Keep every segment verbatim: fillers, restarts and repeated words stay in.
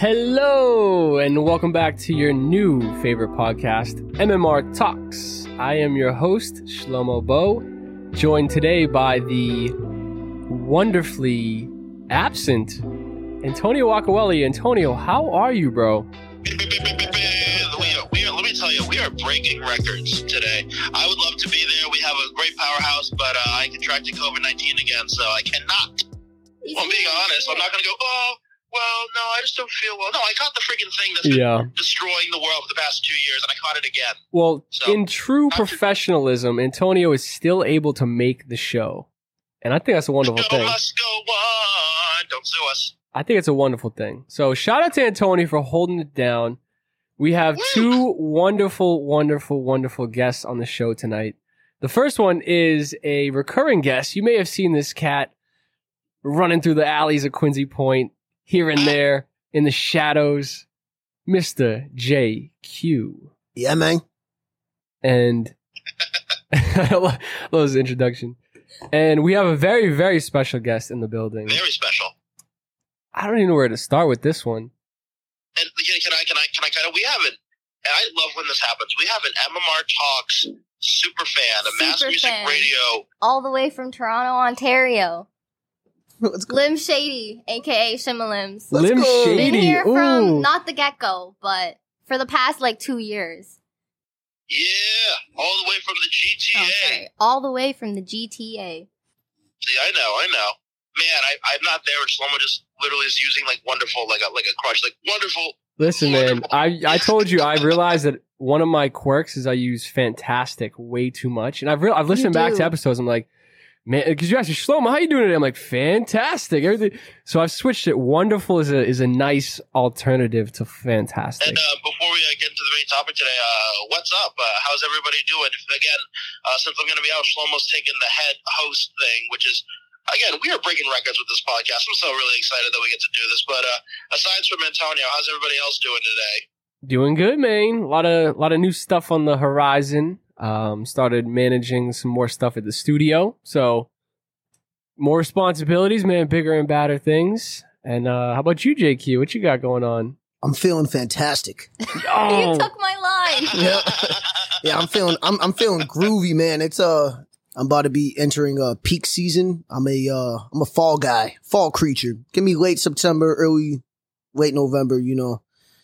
Hello, and welcome back to your new favorite podcast, M M R Talks. I am your host, Shlomo Bo, joined today by the wonderfully absent Antonio Wakaweli. Antonio, how are you, bro? We are, we are, let me tell you, we are breaking records today. I would love to be there. We have a great powerhouse, but uh, I contracted COVID nineteen again, so I cannot. Well, I'm being honest. I'm not going to go, oh, well, no, I just don't feel well. No, I caught the freaking thing that's been Yeah. destroying the world for the past two years, and I caught it again. Well, So, in true not to- professionalism, Antonio is still able to make the show. And I think that's a wonderful The show thing. must go on. Don't sue us. I think it's a wonderful thing. So shout out to Antonio for holding it down. We have Woo! two wonderful, wonderful, wonderful guests on the show tonight. The first one is a recurring guest. You may have seen this cat running through the alleys of Quincy Point, here and there, in the shadows. Mister J Q. Yeah, man. And I love his introduction. And we have a very, very special guest in the building. Very special. I don't even know where to start with this one. And can, can I, can I, can I kind of, we have an, and I love when this happens, we have an M M R Talks super fan, a Mass Super Music fan. Radio. all the way from Toronto, Ontario. Let's go. Lim Shady, aka Shimalims. Let's Lim go. Shady. Been here Ooh. from not the get-go, but for the past like two years. Yeah, all the way from the G T A. Oh, sorry. All the way from the G T A. See, I know, I know. Man, I, I'm not there, and Shlomo just literally is using like wonderful, like a like a crutch, like wonderful. Listen, man, Wonderful. I, I told you, I realized that one of my quirks is I use fantastic way too much. And I've real I've listened You back do. to episodes. I'm like, man, because you asked me, Shlomo, how you doing today? I'm like, fantastic. Everything. So I've switched it. Wonderful is a is a nice alternative to fantastic. And uh, before we uh, get into the main topic today, uh, what's up? Uh, how's everybody doing? If, again, uh, since I'm going to be out, Shlomo's taking the head host thing, which is, again, we are breaking records with this podcast. I'm so really excited that we get to do this. But uh, aside from Antonio, how's everybody else doing today? Doing good, man. A lot of lot of new stuff on the horizon. Um, started managing some more stuff at the studio. So more responsibilities, man, bigger and badder things. And uh, how about you, J Q? What you got going on? I'm feeling fantastic. Oh, You took my line. Yeah. Yeah, I'm feeling I'm I'm feeling groovy, man. It's uh I'm about to be entering uh peak season. I'm a uh I'm a fall guy, fall creature. Give me late September, early late November, you know.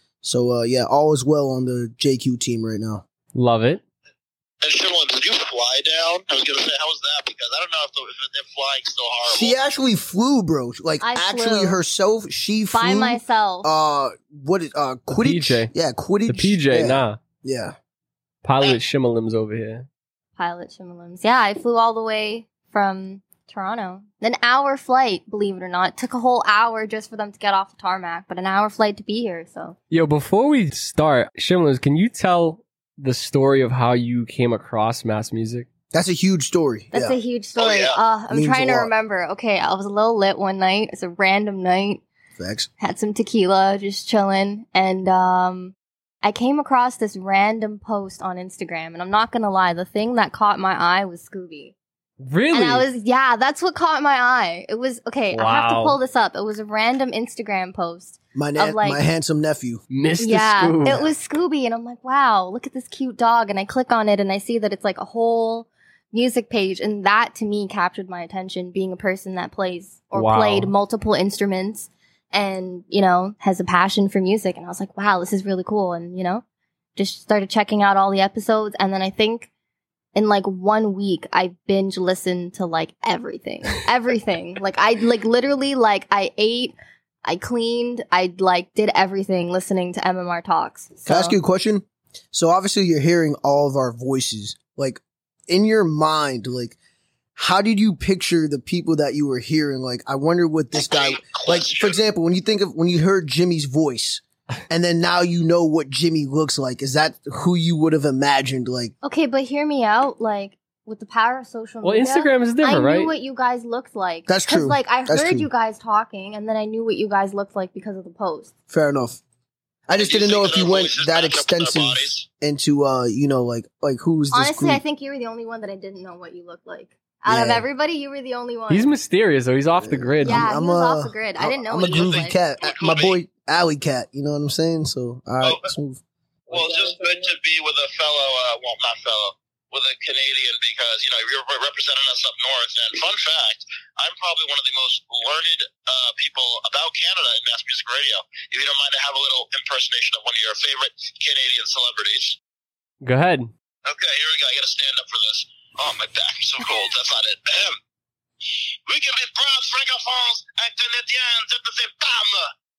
So uh yeah, all is well on the J Q team right now. love it. And Shimon, did you fly down? I was going to say, how was that? Because I don't know if, the, if, if flying's still horrible. She actually flew, bro. Like I actually flew. herself, she flew By myself. uh what is uh The Quidditch? P J. Yeah, Quidditch. The P J, yeah. nah. Yeah. Pilot Shimalims over here. Pilot Shimalims. Yeah, I flew all the way from Toronto. An hour flight, believe it or not. It took a whole hour just for them to get off the tarmac, but an hour flight to be here, so. Yo, before we start, Shimalims, can you tell the story of how you came across Mass Music? That's a huge story. That's yeah. a huge story. Oh, yeah. uh, I'm Means trying a to lot. remember. Okay, I was a little lit one night. It's a random night. Facts. Had some tequila, just chilling, and um, I came across this random post on Instagram, and I'm not gonna lie, the thing that caught my eye was Scooby. Really? And I was, yeah, that's what caught my eye. It was, okay, I have to Wow. pull this up. It was a random Instagram post. My na- Of, like- my handsome nephew. Mister Yeah, Scoob. it was Scooby, and I'm like, wow, look at this cute dog. And I click on it, and I see that it's like a whole music page, and that to me captured my attention, being a person that plays or Wow. played multiple instruments and, you know, has a passion for music. And I was like, wow, this is really cool. And, you know, just started checking out all the episodes. And then I think in like one week, I binge listened to like everything, everything. Like I like literally like I ate, I cleaned, I like did everything listening to M M R Talks. Can So, I ask you a question? So obviously you're hearing all of our voices. Like in your mind, like how did you picture the people that you were hearing? Like I wonder what this guy like for example, when you think of when you heard Jimmy's voice and then now you know what Jimmy looks like, is that who you would have imagined? Like okay, but hear me out. Like with the power of social Well, media, Instagram is different, I knew right? what you guys looked like. That's 'Cause, true. Like I That's heard true. you guys talking, and then I knew what you guys looked like because of the post. fair enough. I just Do you didn't know think if you our went voices that match up with our extensive bodies? into uh, you know, like like who's this Honestly, group? I think you were the only one that I didn't know what you looked like. Out of Yeah. everybody, you were the only one. He's mysterious, though. He's off the grid. yeah, I'm he was a- off the grid. I didn't know I'm a what he was groovy like. cat. Who- who My be? boy, Alley Cat. You know what I'm saying? So, all right. Oh. smooth. Well, it's just good to be with a fellow, uh, well, not fellow, with a Canadian because, you know, you're re- representing us up north. And fun fact, I'm probably one of the most learned uh, people about Canada in mass music radio. If you don't mind, I have a little impersonation of one of your favorite Canadian celebrities. Go ahead. Okay, here we go. I got to stand up for this. Oh, my back is so cold. That's not it. Ahem. We can be proud francophones and Canadiens at the same time.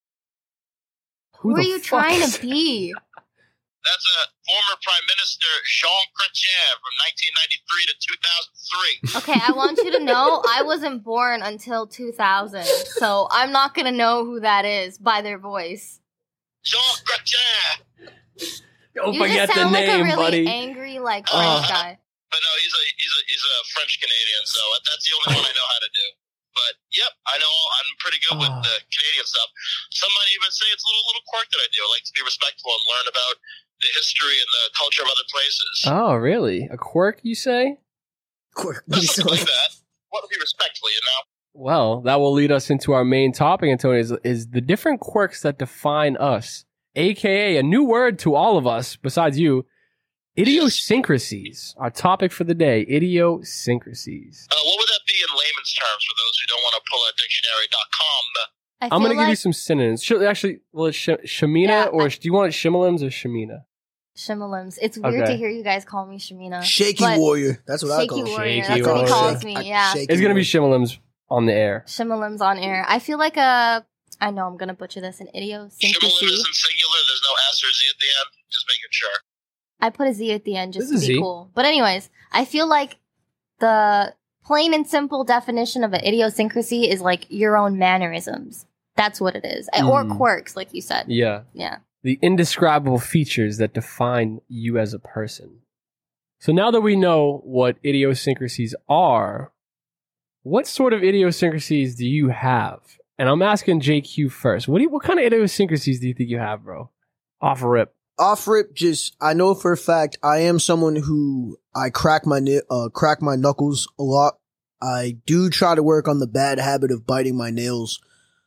Who the are you fuck trying is- to be? That's a former Prime Minister Jean Chrétien from nineteen ninety-three to two thousand three. Okay, I want you to know I wasn't born until two thousand, so I'm not gonna know who that is by their voice. Jean Chrétien. Don't you forget just the sound name, like a really buddy. angry, like Oh. French guy. But no, he's a he's a he's a French Canadian, so that's the only one I know how to do. But yep, I know I'm pretty good with Oh. the Canadian stuff. Some might even say it's a little little quirk that I do. I like to be respectful and learn about the history and the culture of other places. Oh, really? A quirk, you say? Quick. Something like that. Want to be respectful, you know. Well, that will lead us into our main topic, Antonio, is, is the different quirks that define us, a k a a new word to all of us, besides you, idiosyncrasies. Our topic for the day, idiosyncrasies. Uh, what would that be in layman's terms for those who don't want to pull out dictionary dot com? I I'm going to feel give you like some synonyms. Sh- actually, well, it's sh- Shamina, Yeah, or I- do you want it Shimalims or Shamina? Shimalims. It's weird Okay. to hear you guys call me Shamina. Shaky but warrior. That's what I Shaky call him. warrior. Shaky That's what he warrior. calls Shake- me. I- Yeah, shaky It's going to be warrior. Shimalims on the air. Shimalims on air. I feel like a. I know I'm gonna butcher this. An Shimmelim idiosyncrasy. isn't singular. There's no S or Z at the end. Just making sure. I put a Z at the end just This to is be Z. cool. But anyways, I feel like the plain and simple definition of an idiosyncrasy is like your own mannerisms. That's what it is, or Mm. quirks, like you said. Yeah. Yeah. The indescribable features that define you as a person. So now that we know what idiosyncrasies are, what sort of idiosyncrasies do you have? And I'm asking J Q first. What do you, what kind of idiosyncrasies do you think you have, bro? Off rip. Off rip, just I know for a fact I am someone who I crack my ni- uh crack my knuckles a lot. I do try to work on the bad habit of biting my nails.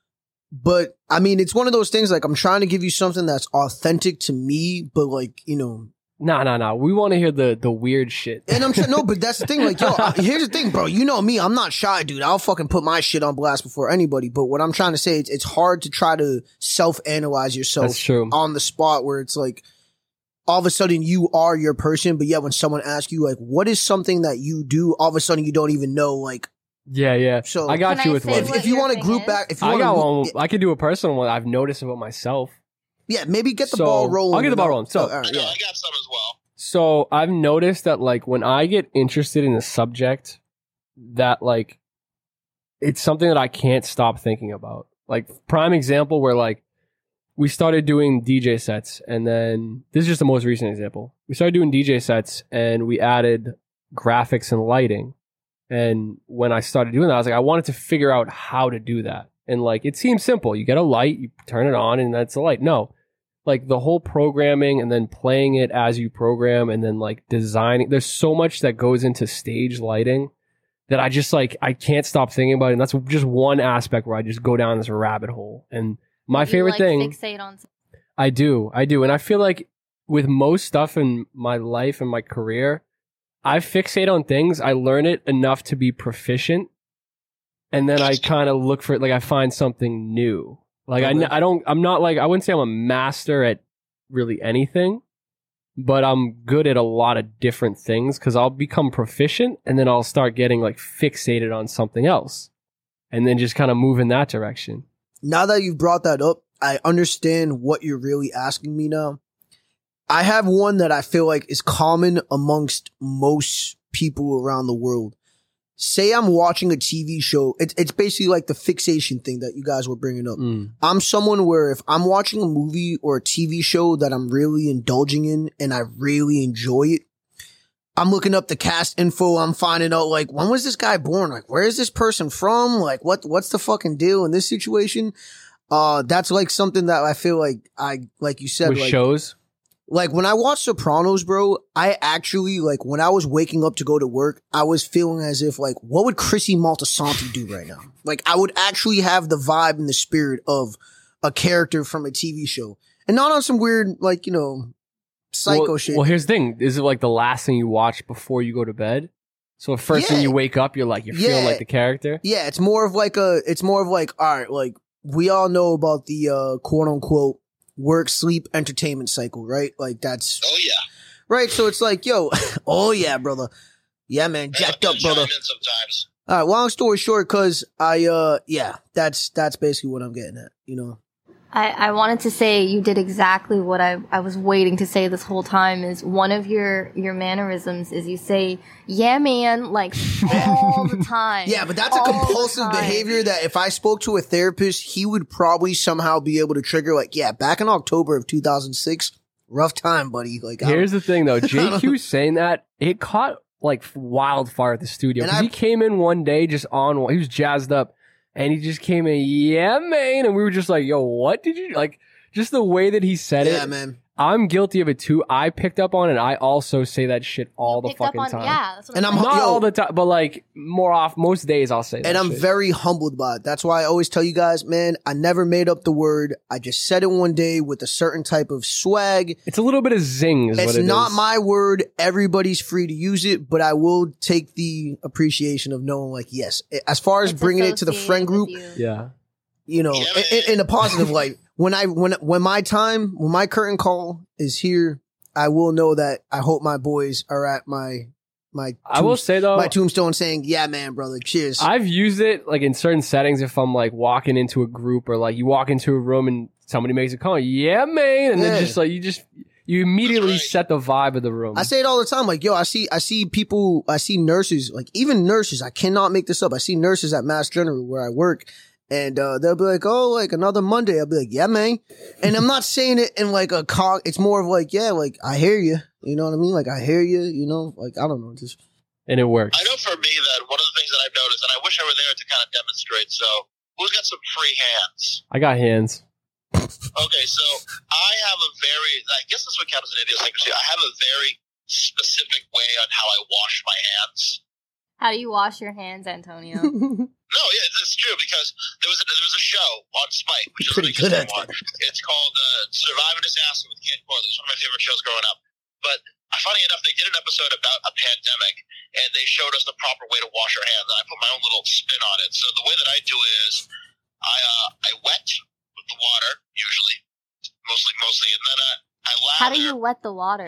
But I mean, it's one of those things like I'm trying to give you something that's authentic to me, but like, you know, Nah, nah, nah. We want to hear the, the weird shit. and I'm trying, no, but that's the thing. Like, yo, I- here's the thing, bro. You know me. I'm not shy, dude. I'll fucking put my shit on blast before anybody. But what I'm trying to say is it's hard to try to self-analyze yourself That's true. on the spot where it's like all of a sudden you are your person. But yet when someone asks you, like, what is something that you do, all of a sudden you don't even know, like, Yeah, yeah. So- I got Can you I with say one. if, what if you your want to thing group is? back, if you I want got to, one. I could do a personal one I've noticed about myself. yeah, maybe get the So, ball rolling. I'll get the ball you know? rolling. So- Oh, all I right, know. yeah. I got some as well. So I've noticed that like when I get interested in a subject, that like it's something that I can't stop thinking about. Like prime example where like we started doing D J sets, and then this is just the most recent example. We started doing D J sets and we added graphics and lighting. And when I started doing that, I was like, I wanted to figure out how to do that. And like it seems simple. You get a light, you turn it on, and that's a light. No. Like the whole programming and then playing it as you program and then like designing. There's so much that goes into stage lighting that I just like, I can't stop thinking about it. And that's just one aspect where I just go down this rabbit hole. And my You, favorite like, thing, Fixate on. I do, I do. And I feel like with most stuff in my life and my career, I fixate on things. I learn it enough to be proficient. And then I kind of look for it. Like I find something new. Like Okay. I, I don't, I'm not like, I wouldn't say I'm a master at really anything, but I'm good at a lot of different things because I'll become proficient and then I'll start getting like fixated on something else and then just kind of move in that direction. Now that you've brought that up, I understand what you're really asking me now. I have one that I feel like is common amongst most people around the world. Say I'm watching a T V show. It's, it's basically like the fixation thing that you guys were bringing up. Mm. I'm someone where if I'm watching a movie or a T V show that I'm really indulging in and I really enjoy it, I'm looking up the cast info. I'm finding out like, when was this guy born? Like, where is this person from? Like, what, what's the fucking deal in this situation? Uh, that's like something that I feel like I, like you said, With like, shows. Like when I watched Sopranos, bro, I actually like when I was waking up to go to work, I was feeling as if like, what would Chrissy Maltasanti do right now? Like I would actually have the vibe and the spirit of a character from a T V show, and not on some weird like you know psycho well, shit. Well, here's the thing: is it like the last thing you watch before you go to bed? So first Yeah. thing you wake up, you're like you're feeling Yeah. like the character. Yeah, it's more of like a, it's more of like, all right, like we all know about the uh, quote unquote work, sleep, entertainment cycle, right? Like that's Oh yeah. right. So it's like, yo, oh yeah, brother. Yeah, man, jacked up, brother. Chime in sometimes. All right, long story short, cause I, uh, yeah, that's, that's basically what I'm getting at, you know? I, I wanted to say you did exactly what I, I was waiting to say this whole time is one of your, your mannerisms is you say, yeah, man, like all the time. Yeah, but that's a All the compulsive time. behavior that if I spoke to a therapist, he would probably somehow be able to trigger like, yeah, back in October of two thousand six, rough time, buddy. Like, I don't- Here's the thing, though. J Q saying that it caught like wildfire at the studio And because I- he came in one day just on. He was jazzed up, and he just came in, yeah, man, and we were just like, yo, what did you like? Just the way that he said yeah, it. man. I'm guilty of it too. I picked up on it. And I also say that shit all the Picked up fucking on- time. Yeah, that's what And I'm I'm saying. Not Yo. all the time, but like more off. Most days I'll say that. And I'm shit. very humbled by it. That's why I always tell you guys, man, I never made up the word. I just said it one day with a certain type of swag. It's a little bit of zing. Is It's what it not is. my word. Everybody's free to use it, but I will take the appreciation of knowing, like, yes, as far as It's bringing it to the associated friend group, with you. Yeah. you know, Yeah, in, in a positive light. When I when when my time, when my curtain call is here, I will know that I hope my boys are at my my I will tombs- say though, my tombstone saying, "Yeah, man, brother, cheers." I've used it like in certain settings if I'm like walking into a group or like you walk into a room and somebody makes a comment, yeah, man, and Yeah. then just like you just you immediately That's right. set the vibe of the room. I say it all the time. Like, yo, I see, I see people, I see nurses, like even nurses. I cannot make this up. I see nurses at Mass General where I work, and uh, they'll be like, "Oh, like another Monday." I'll be like, "Yeah, man," and I'm not saying it in like a cog. It's more of like, "Yeah, like I hear you." You know what I mean? Like I hear you. You know, like I don't know, just and it works. I know for me that one of the things that I've noticed, and I wish I were there to kind of demonstrate. So, who's got some free hands? I got hands. Okay, so I have a very, I guess this would count as an idiosyncrasy. I have a very specific way on how I wash my hands. How do you wash your hands, Antonio? No, yeah, it's, it's true because there was a, there was a show on Spike, which is Pretty like good at anymore. It's called uh, Survive a Disaster with Kate Corley. It's one of my favorite shows growing up. But uh, funny enough, they did an episode about a pandemic, and they showed us the proper way to wash our hands. And I put my own little spin on it. So the way that I do it is I uh, I wet with the water usually, mostly mostly, and then uh, I lather How do you wet the water?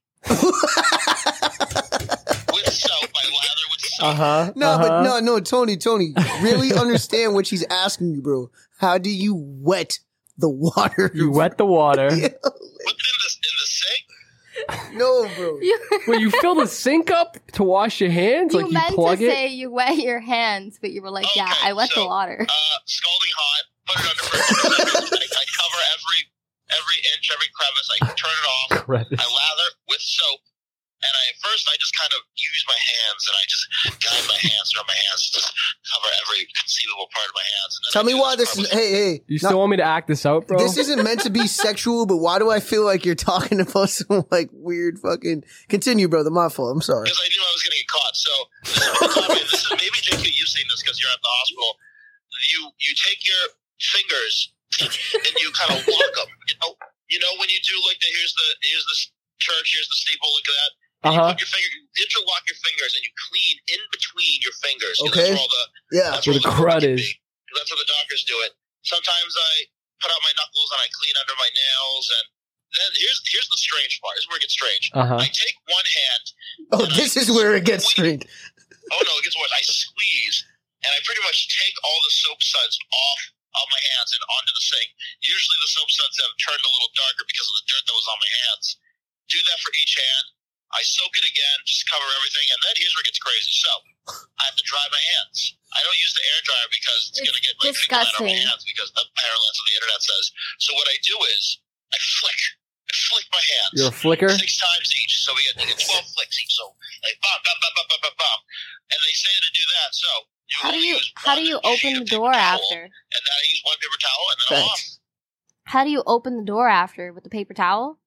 with soap. I lather with soap. Uh huh. no, but no, no, Tony, Tony, really understand what she's asking you, bro. How do you wet the water? You wet the water. Put it in the in the sink. No, bro. You, Wait, you fill the sink up to wash your hands? you like you meant to plug it? say you wet your hands, but you were like, yeah, Okay, I wet the so, water. Uh, scalding hot. Put it under for a couple seconds. I, I cover every every inch, every crevice. I turn it off. Crevice. I lather with soap, and I first I just kind of use my hands and I just guide my hands around my hands, just cover every conceivable part of my hands. And then Tell I me do why this is. probably- Hey, hey. You not- still want me to act this out, bro? This isn't meant to be sexual, but why do I feel like you're talking about some like weird fucking? Continue, brother. My fault. I'm sorry. Because I knew I was going to get caught. So this is what they taught me. This is maybe J Q, you've seen this because you're at the hospital. You you take your fingers and you kind of lock them. You know, you know when you do like the here's the here's the church, here's the steeple, look at that. And Uh-huh. You put your finger, you interlock your fingers, and you clean in between your fingers. 'Cause Okay. That's where all the Yeah. that's Where the crud can is. be. 'Cause that's how the doctors do it. Sometimes I put out my knuckles and I clean under my nails, and then here's here's the strange part. This is where it gets strange. Uh huh. I take one hand. Oh, this is where it gets strange. Oh no, it gets worse. I squeeze, and I pretty much take all the soap suds off of my hands and onto the sink. Usually the soap suds have turned a little darker because of the dirt that was on my hands. Do that for each hand. I soak it again, just cover everything, and then here's where it gets crazy. So I have to dry my hands. I don't use the air dryer because it's, It's gonna get like fecal matter on my disgusting. hands because apparently that's what the internet says. So what I do is I flick. I flick my hands. You're a flicker? Six times each. So we get, you get twelve flicks each. So like bam, bam, bam, bam, bam, bam, bam. And they say to do that. So you How do only you use how do one you sheet open of the paper door towel, after? And then I use one paper towel and then I'm off. Thanks. How do you open the door after with the paper towel?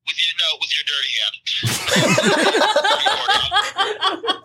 with your no, with your dirty hand.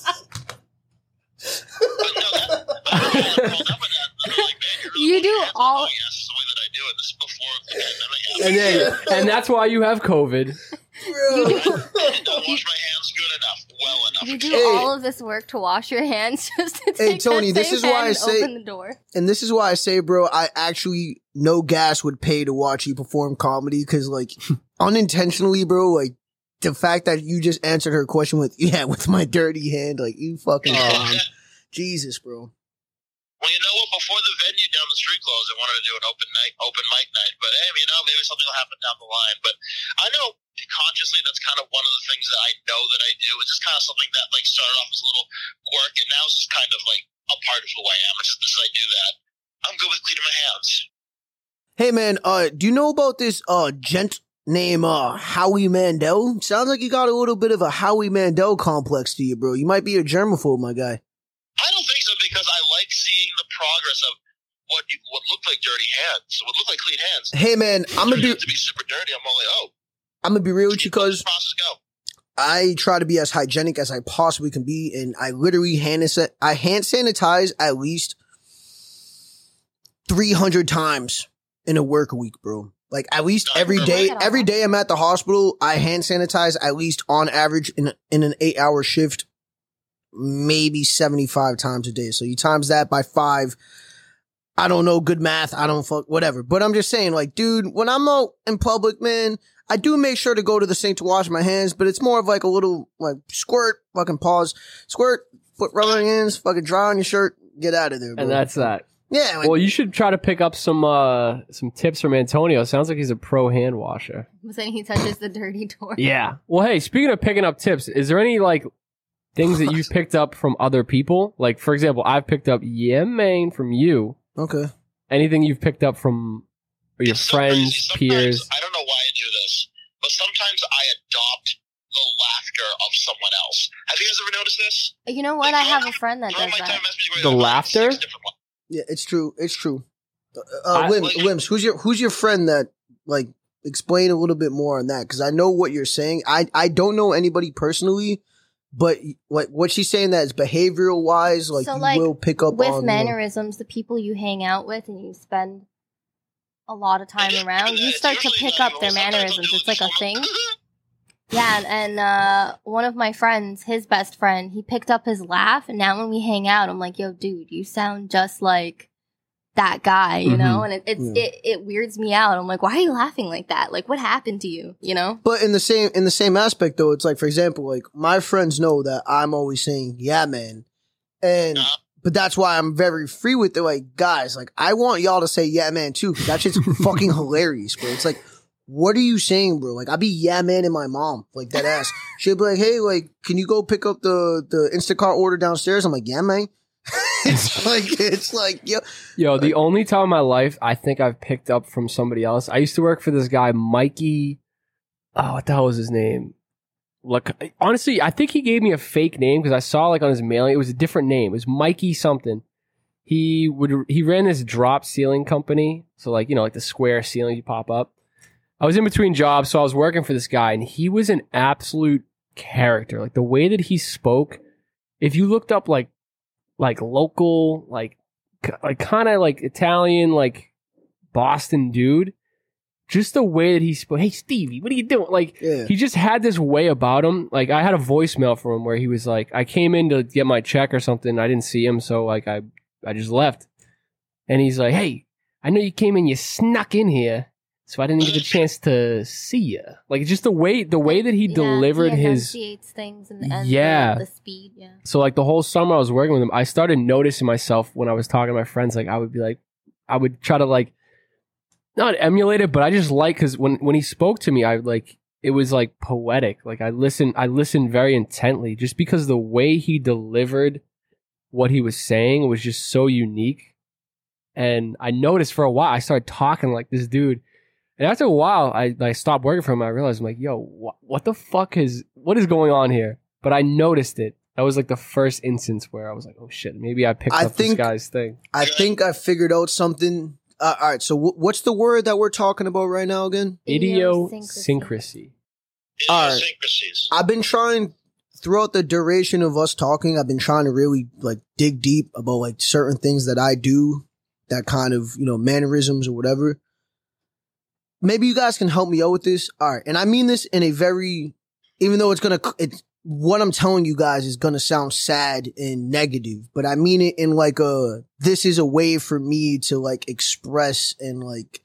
But no, that, that, that, that, that, like, man, you're really You do hands. all- Oh, yes, the way that I do it. This is before the pandemic happened. And then, and that's why you have COVID. You do, I did not wash my hands good enough, well enough. you do Hey. all of this work to wash your hands just to Hey, take Tony, that this same is why I hand and say- open the door. And this is why I say, bro, I actually, no gas would pay to watch you perform comedy because, like, unintentionally, bro, like, the fact that you just answered her question with, yeah, with my dirty hand, like, you fucking, Oh. Jesus, bro. Well, you know what? Before the venue down the street closed, I wanted to do an open night, open mic night. But hey, you know, maybe something will happen down the line. But I know consciously that's kind of one of the things that I know that I do. It's just kind of something that like started off as a little quirk, and now it's just kind of like a part of who I am. It's just this I do that. I'm good with cleaning my hands. Hey, man, uh, do you know about this, uh, gent named, uh, Howie Mandel? Sounds like you got a little bit of a Howie Mandel complex to you, bro. You might be a germaphobe, my guy. I don't think so because I like seeing the progress of what you, what look like dirty hands, what look like clean hands. Hey, man, I'm gonna Turn be, out to be super dirty. I'm only oh, I'm gonna be real with you, let cuz the process go. I try to be as hygienic as I possibly can be, and I literally hand san- I hand sanitize at least three hundred times in a work week, bro. Like at least every day, every day I'm at the hospital, I hand sanitize at least on average in in an eight hour shift, maybe seventy-five times a day. So you times that by five. I don't know good math. I don't fuck whatever. But I'm just saying, like, dude, when I'm out in public, man, I do make sure to go to the sink to wash my hands, but it's more of like a little like squirt, fucking pause, squirt, put rub on your hands, fucking dry on your shirt, get out of there, bro. And that's that. Yeah. Like, Well, you should try to pick up some uh some tips from Antonio. Sounds like he's a pro hand washer. But then he touches the dirty door. Yeah. Well, hey, speaking of picking up tips, is there any like things that you've picked up from other people? Like, for example, I've picked up yeah, man, from you. okay. Anything you've picked up from your It's so friends, crazy. Sometimes- peers? I don't know why I do this, but sometimes I adopt the laughter of someone else. Have you guys ever noticed this? You know what? I have a friend that Throughout does my that. time messaging with The them, I have laughter? six different ones. Yeah, it's true. It's true. Uh, I- uh, Wim, like- Wims, who's your who's your friend that like explain a little bit more on that? Because I know what you're saying. I I don't know anybody personally, but like what she's saying that is behavioral wise, like So, you like, will pick up With on mannerisms, the people you hang out with and you spend a lot of time And around, you it's start to usually pick like, up their well, sometimes I'll mannerisms. do It's like a this thing. one. Yeah, and, and uh, one of my friends, his best friend, he picked up his laugh, and now when we hang out, I'm like, "Yo, dude, you sound just like that guy," you know. And it it's, Yeah. it it weirds me out. I'm like, "Why are you laughing like that? Like, what happened to you?" You know? But in the same in the same aspect though, it's like for example, like my friends know that I'm always saying, "Yeah, man," and Yeah. but that's why I'm very free with it. Like guys, like I want y'all to say, "Yeah, man," too. 'Cause that shit's fucking hilarious, bro. It's like, what are you saying, bro? Like I be yeah, man, and my mom like that ass. She'll be like, "Hey, like, can you go pick up the the Instacart order downstairs?" I'm like, "Yeah, man." It's like it's like yo, Yo, the only time in my life I think I've picked up from somebody else, I used to work for this guy, Mikey. Oh, what the hell was his name? Like, honestly, I think he gave me a fake name because I saw like on his mailing, it was a different name. It was Mikey something. He would he ran this drop ceiling company, so like you know like the square ceiling you pop up. I was in between jobs, so I was working for this guy, and he was an absolute character. Like the way that he spoke, if you looked up like like local, like like kind of like Italian, like Boston dude, just the way that he spoke. Hey Stevie, what are you doing? Like yeah. he just had this way about him. Like I had a voicemail from him where he was like, I came in to get my check or something. I didn't see him, so like I I just left. And he's like, hey, I know you came in, you snuck in here, so I didn't get the chance to see you. Like just the way the way that he Yeah, delivered he his. enunciates things and, and Yeah. the, the speed. Yeah. So like the whole summer I was working with him, I started noticing myself when I was talking to my friends. Like I would be like, I would try to like not emulate it, but I just like because when when he spoke to me, I like it was like poetic. Like I listened, I listened very intently, just because the way he delivered what he was saying was just so unique. And I noticed for a while, I started talking like this dude. And after a while, I, I stopped working for him. I realized, I'm like, yo, wh- what the fuck is, what is going on here? But I noticed it. That was like the first instance where I was like, oh shit, maybe I picked I up think- this guy's thing. I think I figured out something. Uh, all right, so w- what's the word that we're talking about right now again? Idiosyncrasy. idiosyncrasies. I've been trying throughout the duration of us talking. I've been trying to really like dig deep about like certain things that I do, that kind of, you know, mannerisms or whatever. Maybe you guys can help me out with this. All right, and I mean this in a very, even though it's gonna, it's what I'm telling you guys is gonna sound sad and negative, but I mean it in like a, this is a way for me to like express and like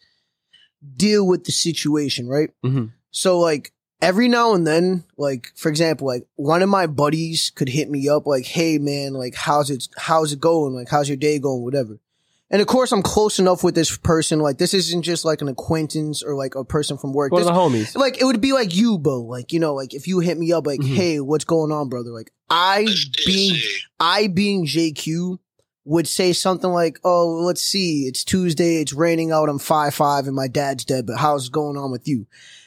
deal with the situation, right? Mm-hmm. So like every now and then, like for example, like one of my buddies could hit me up like, hey man, like how's it, how's it going? Like how's your day going? Whatever. And of course, I'm close enough with this person. Like, this isn't just like an acquaintance or like a person from work. One of This- the homies. Like, it would be like you, Bo. Like, you know, like if you hit me up, like, Mhm. hey, what's going on, brother? Like, I being, I being J Q would say something like, oh, let's see, it's Tuesday, it's raining out, I'm five five, and my dad's dead, but how's it going on with you?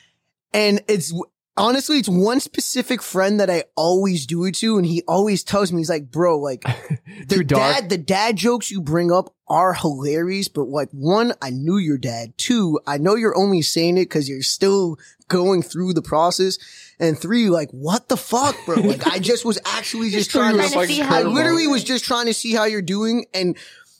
And it's, honestly, it's one specific friend that I always do it to, and he always tells me, he's like, bro, like, the Too dark. dad, the dad jokes you bring up are hilarious, but like, one, I knew your dad. Two, I know you're only saying it because you're still going through the process. And three, like, what the fuck, bro? Like, I just was actually just trying Trying to, to see how I you literally doing. was just trying to see how you're doing. And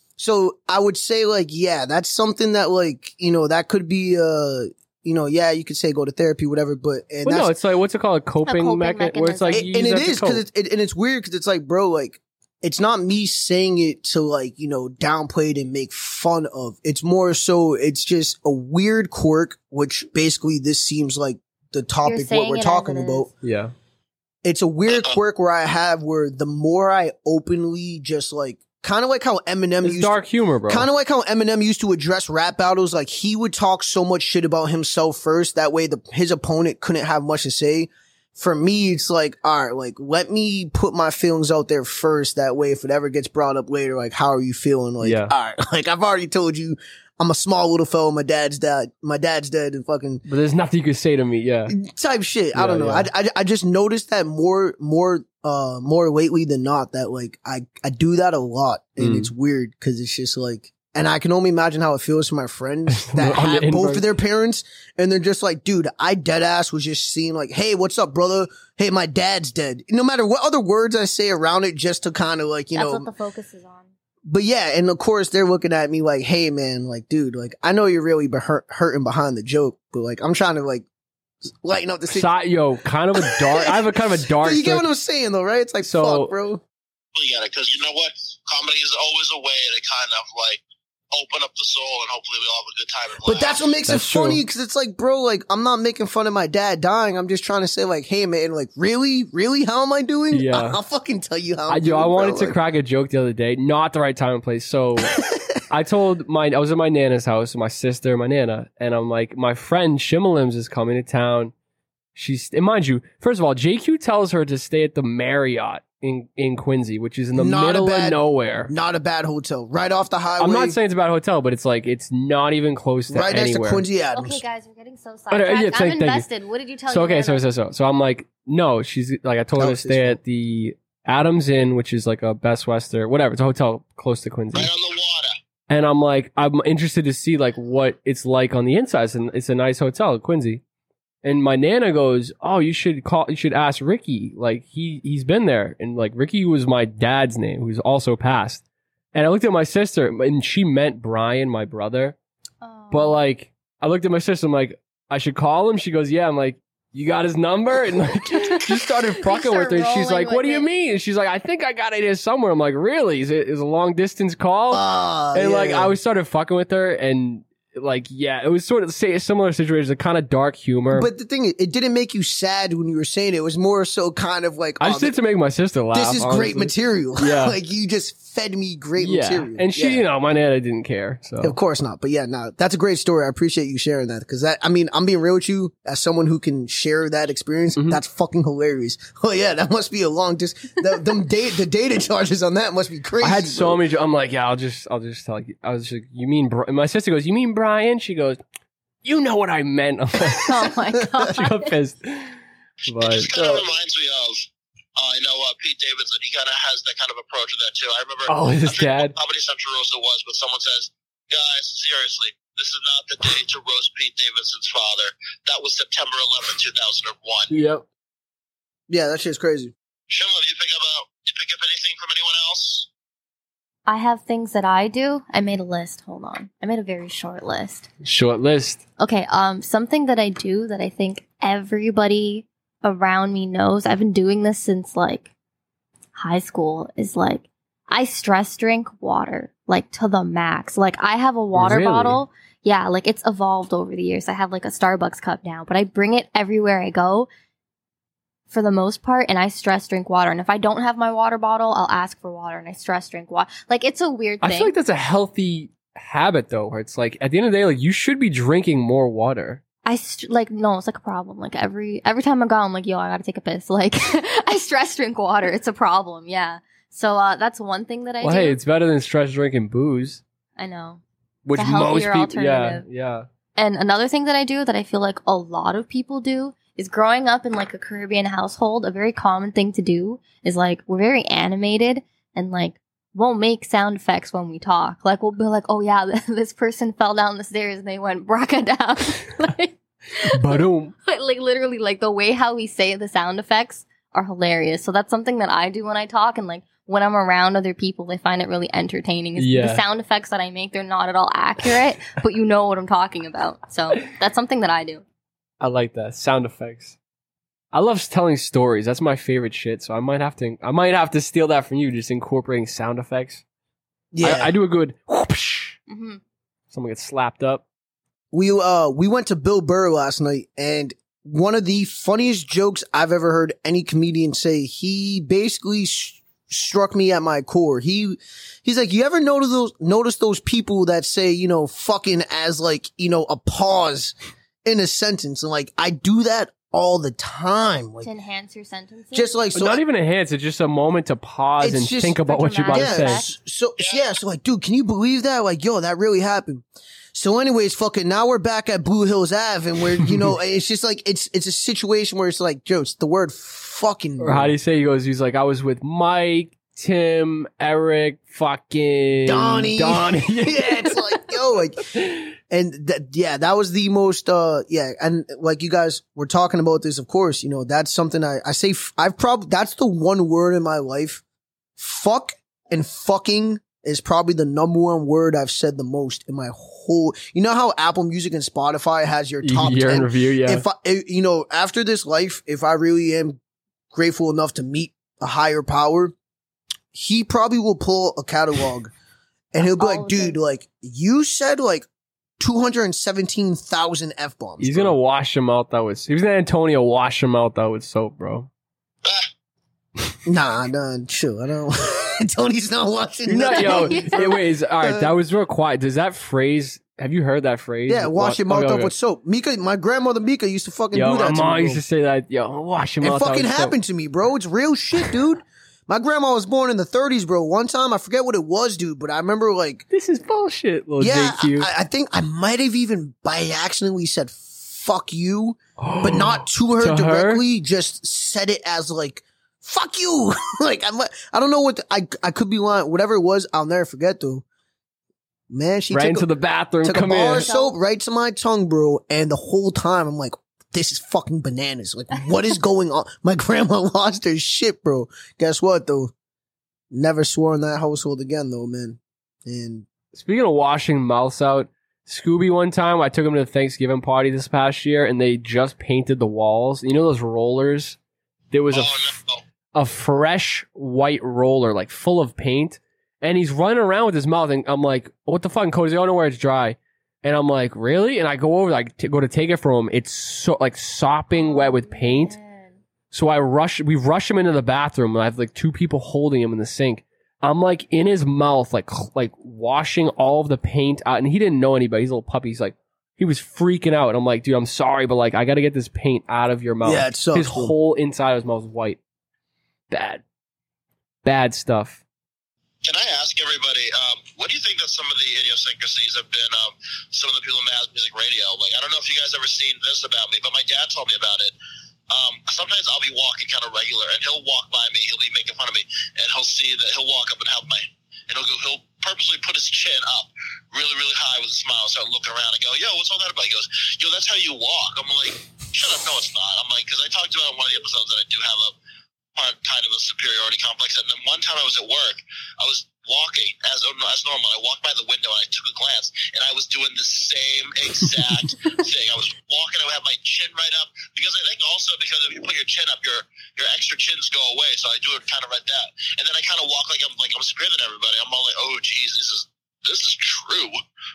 so I would say like, yeah, that's something that like, you know, that could be, uh, you know, yeah, you could say go to therapy, whatever, but, and Well, that's, no, it's like, what's it called? A coping, coping mechanism? Where it's like, mechanism. you and use it that to is because cope. it's it, and it's weird because it's like, bro, like it's not me saying it to like you know downplay it and make fun of. It's more so it's just a weird quirk, which basically this seems like the topic what saying we're it as talking it about. is. Yeah. It's a weird quirk where I have where the more I openly just like kind of like how Eminem It's used dark humor, bro. Kind of like how Eminem used to address rap battles. Like he would talk so much shit about himself first. That way the, his opponent couldn't have much to say. For me, it's like, all right, like let me put my feelings out there first. That way, if it ever gets brought up later, like, how are you feeling? Like, Yeah. all right, like I've already told you I'm a small little fella. My dad's dead. My dad's dead and fucking But there's nothing you could say to me. Yeah. type shit. I Yeah, don't know. yeah. I, I, I just noticed that more, more, uh, more lately than not that like I, I do that a lot and Mm. it's weird because it's just like, and I can only imagine how it feels for my friends that On the have both inverse. of their parents and they're just like, dude, I dead ass was just seeing like, hey, what's up, brother? Hey, my dad's dead. No matter what other words I say around it, just to kind of like, you That's know, what the focus is on. but yeah, and of course they're looking at me like, hey man, like dude, like I know you're really be hurt, hurting behind the joke, but like I'm trying to like lighten up the situation. Si- yo, kind of a dark. I have a kind of a dark. But you get cir- what I'm saying though, right? It's like, So- fuck, bro. You got it, because you know what? Comedy is always a way to kind of like open up the soul, and hopefully we'll have a good time. And But laugh. that's what makes That's it funny true. because it's like, bro, like I'm not making fun of my dad dying. I'm just trying to say, like, hey man, like really, really, how am I doing? Yeah. I'll fucking tell you how. I'm I, yo, doing, I wanted bro. to Like, crack a joke the other day. Not the right time and place. So I told my, I was at my nana's house, my sister, my nana, and I'm like, my friend Shimalims is coming to town. She's, and mind you, first of all, J Q tells her to stay at the Marriott in, in Quincy, which is in the Not a middle bad- of nowhere. Not a bad hotel, right off the highway. I'm not saying it's about a hotel, but it's like, it's not even close to right next anywhere. to Quincy Adams. Okay, guys, we're getting so Okay, sidetracked. yeah, I'm thank- thank you. invested. What did you tell So your okay, so nana? so so so I'm like, no, she's like, I told her Oh, to it's his stay fault. at the Adams Inn, which is like a Best Western, whatever. It's a hotel close to Quincy. right on the water. And I'm like, I'm interested to see like what it's like on the inside. And it's a nice hotel, Quincy. And my nana goes, "Oh, you should call. You should ask Ricky. Like he he's been there." And like Ricky was my dad's name, who's also passed. And I looked at my sister, and she meant Brian, my brother. Oh. But like, I looked at my sister. I'm like, I should call him. She goes, "Yeah." I'm like, "You got his number?" And like, she started You fucking with start her. She's rolling like, "What do with you it. mean?" And she's like, "I think I got it here somewhere." I'm like, "Really? Is it is it a long distance call?" Ah, and yeah. like I was started fucking with her, and like yeah, it was sort of say a similar situation, a kind of dark humor. But the thing is, it didn't make you sad when you were saying it. It was more so kind of like, I oh, just did to make my sister laugh. this is great honestly. material. Yeah. like you just fed me great Yeah, material. and she, Yeah. you know, my nana didn't care. So Of course not. But yeah, no, that's a great story. I appreciate you sharing that because that, I mean, I'm being real with you as someone who can share that experience. Mhm. That's fucking hilarious. Oh yeah, that must be a long dis, the, them da- the data charges on that must be crazy. I had so bro. many. I'm like, yeah, I'll just, I'll just tell you. I was just like, you mean? Bri-? And my sister goes, you mean Brian? She goes, you know what I meant. I'm like, Oh my god. she got pissed. It But just kind uh, of reminds me of, uh, you know, uh, Pete Davidson. He kind of has that kind of approach with that too. I remember. oh, his I forget dad. what Comedy Central Rules it was, but someone says, "Guys, seriously, This is not the day to roast Pete Davidson's father. That was September eleventh, two thousand one. Yep. Yeah, that shit's crazy. Shimla, do you pick up uh, you pick up anything from anyone else? I have things that I do. I made a list. Hold on. I made a very short list. Short list. Okay, um, something that I do that I think everybody around me knows, I've been doing this since, like, high school, is, like, I stress drink water, like, to the max. Like, I have a water Really? bottle. Yeah, like, it's evolved over the years. I have, like, a Starbucks cup now, but I bring it everywhere I go for the most part, and I stress drink water. And if I don't have my water bottle, I'll ask for water, and I stress drink water. Like, it's a weird thing. I feel like that's a healthy habit, though, where it's like, at the end of the day, like, you should be drinking more water. I st- like no, it's like a problem. Like every every time I go, I'm like, yo, I gotta take a piss. Like I stress drink water. It's a problem. Yeah. So uh, that's one thing that I Well, do. hey, it's better than stress drinking booze, I know. which a most healthier people, yeah, alternative. yeah. And another thing that I do that I feel like a lot of people do is growing up in like a Caribbean household. A very common thing to do is like we're very animated and like we'll make sound effects when we talk. Like we'll be like, oh yeah, this person fell down the stairs and they went braca down. like, Ba-doom. like like literally like the way how we say the sound effects are hilarious. So that's something that I do when I talk, and like when I'm around other people, they find it really entertaining. Is Yeah. The sound effects that I make, they're not at all accurate, but you know what I'm talking about. So that's something that I do. I like that sound effects. I love telling stories. That's my favorite shit. So I might have to. I might have to steal that from you. Just incorporating sound effects. Yeah, I, I do a good whoosh. hmm Someone gets slapped up. we uh we went to Bill Burr last night, and one of the funniest jokes I've ever heard any comedian say. He basically sh- struck me at my core. He he's like, you ever notice those notice those people that say, you know, fucking as like, you know, a pause in a sentence, and like I do that all the time, like To enhance your sentences. just like But so. not even a hint. It's just a moment to pause It's and just think about for what you're about to yeah, say. dramatic s- so yeah, so like, dude, can you believe that? Like, yo, that really happened. So, anyways, fucking, now we're back at Blue Hills Ave, and we're, you know, it's just like it's it's a situation where it's like, Joe, it's the word fucking. Or how do you say? He goes. He's like, I was with Mike, Tim, Eric, fucking Donnie. Donnie. Yeah, it's like, yo, like, and that, yeah, that was the most, uh, yeah, and like you guys were talking about this, of course, you know, that's something I, I say, f- I've probably, that's the one word in my life. Fuck and fucking is probably the number one word I've said the most in my whole, you know how Apple Music and Spotify has your top Year in ten? review. Yeah. If I, eh, you know, after this life, if I really am grateful enough to meet a higher power, he probably will pull a catalog and he'll be All like, of dude, it. like you said like two hundred seventeen thousand F bombs. He's gonna wash him out. That was. He was gonna Antonio wash him out. That with soap, bro. Nah, nah, chill. I don't. Tony's not watching. No, nothing. yo. Anyways, all right. That was real quiet. Does that phrase? Have you heard that phrase? Yeah, wash your mouth okay, up okay. with soap. Mika, my grandmother Mika used to fucking Yo, do that my to mom me. used Bro. to say that. Yo, wash your It mouth out fucking with soap. happened to me, bro. It's real shit, dude. My grandma was born in the thirties, bro. One time, I forget what it was, dude, but I remember like, This is bullshit, little yeah, J Q. I, I think I might have even by accidentally said "fuck you," but not to her To her? directly. Just said it as like "fuck you." Like I'm, I don't know what the, I I could be lying. Whatever it was, I'll never forget though. Man, she right took into a, the bathroom. took a Come bar here. of soap right to my tongue, bro. And the whole time, I'm like, this is fucking bananas. Like, what is going on? My grandma lost her shit, bro. Guess what, though? Never swore in that household again, though, man. And Speaking of washing mouths out, Scooby one time, I took him to the Thanksgiving party this past year, and they just painted the walls. You know those rollers? There was a, Oh, f- no. a fresh white roller, like full of paint, and he's running around with his mouth, and I'm like, what the fuck? And Cody's like, I don't know where it's dry. And I'm like, really? And I go over, like, to go to take it from him. It's so, like, sopping wet with paint. Man. So I rush, we rush him into the bathroom, and I have like two people holding him in the sink. I'm like in his mouth, like like washing all of the paint out, and he didn't know anybody. He's a little puppy. He's like, he was freaking out. And I'm like, dude, I'm sorry, but like, I got to get this paint out of your mouth. yeah, it sucks. His bro. whole inside of his mouth is white. Bad, bad stuff. Can I ask everybody, um, what do you think that some of the idiosyncrasies have been um, some of the people in Mavs Music Radio? Like, I don't know if you guys ever seen this about me, but my dad told me about it. Um, sometimes I'll be walking kind of regular, and he'll walk by me, he'll be making fun of me, and he'll see that he'll walk up and have my, and he'll go, he'll purposely put his chin up really, really high with a smile. I start looking around. I go, yo, what's all that about? He goes, yo, that's how you walk. I'm like, shut up. No, it's not. I'm like, because I talked about in one of the episodes that I do have a part kind of a superiority complex. And then one time I was at work, I was walking as as normal. I walked by the window and I took a glance, and I was doing the same exact thing. I was walking. I would have my chin right up because I think also because if you put your chin up, your your extra chins go away. So I do it kind of like that, and then I kind of walk like I'm like I'm screaming at everybody. I'm all like, oh geez, this is this is true.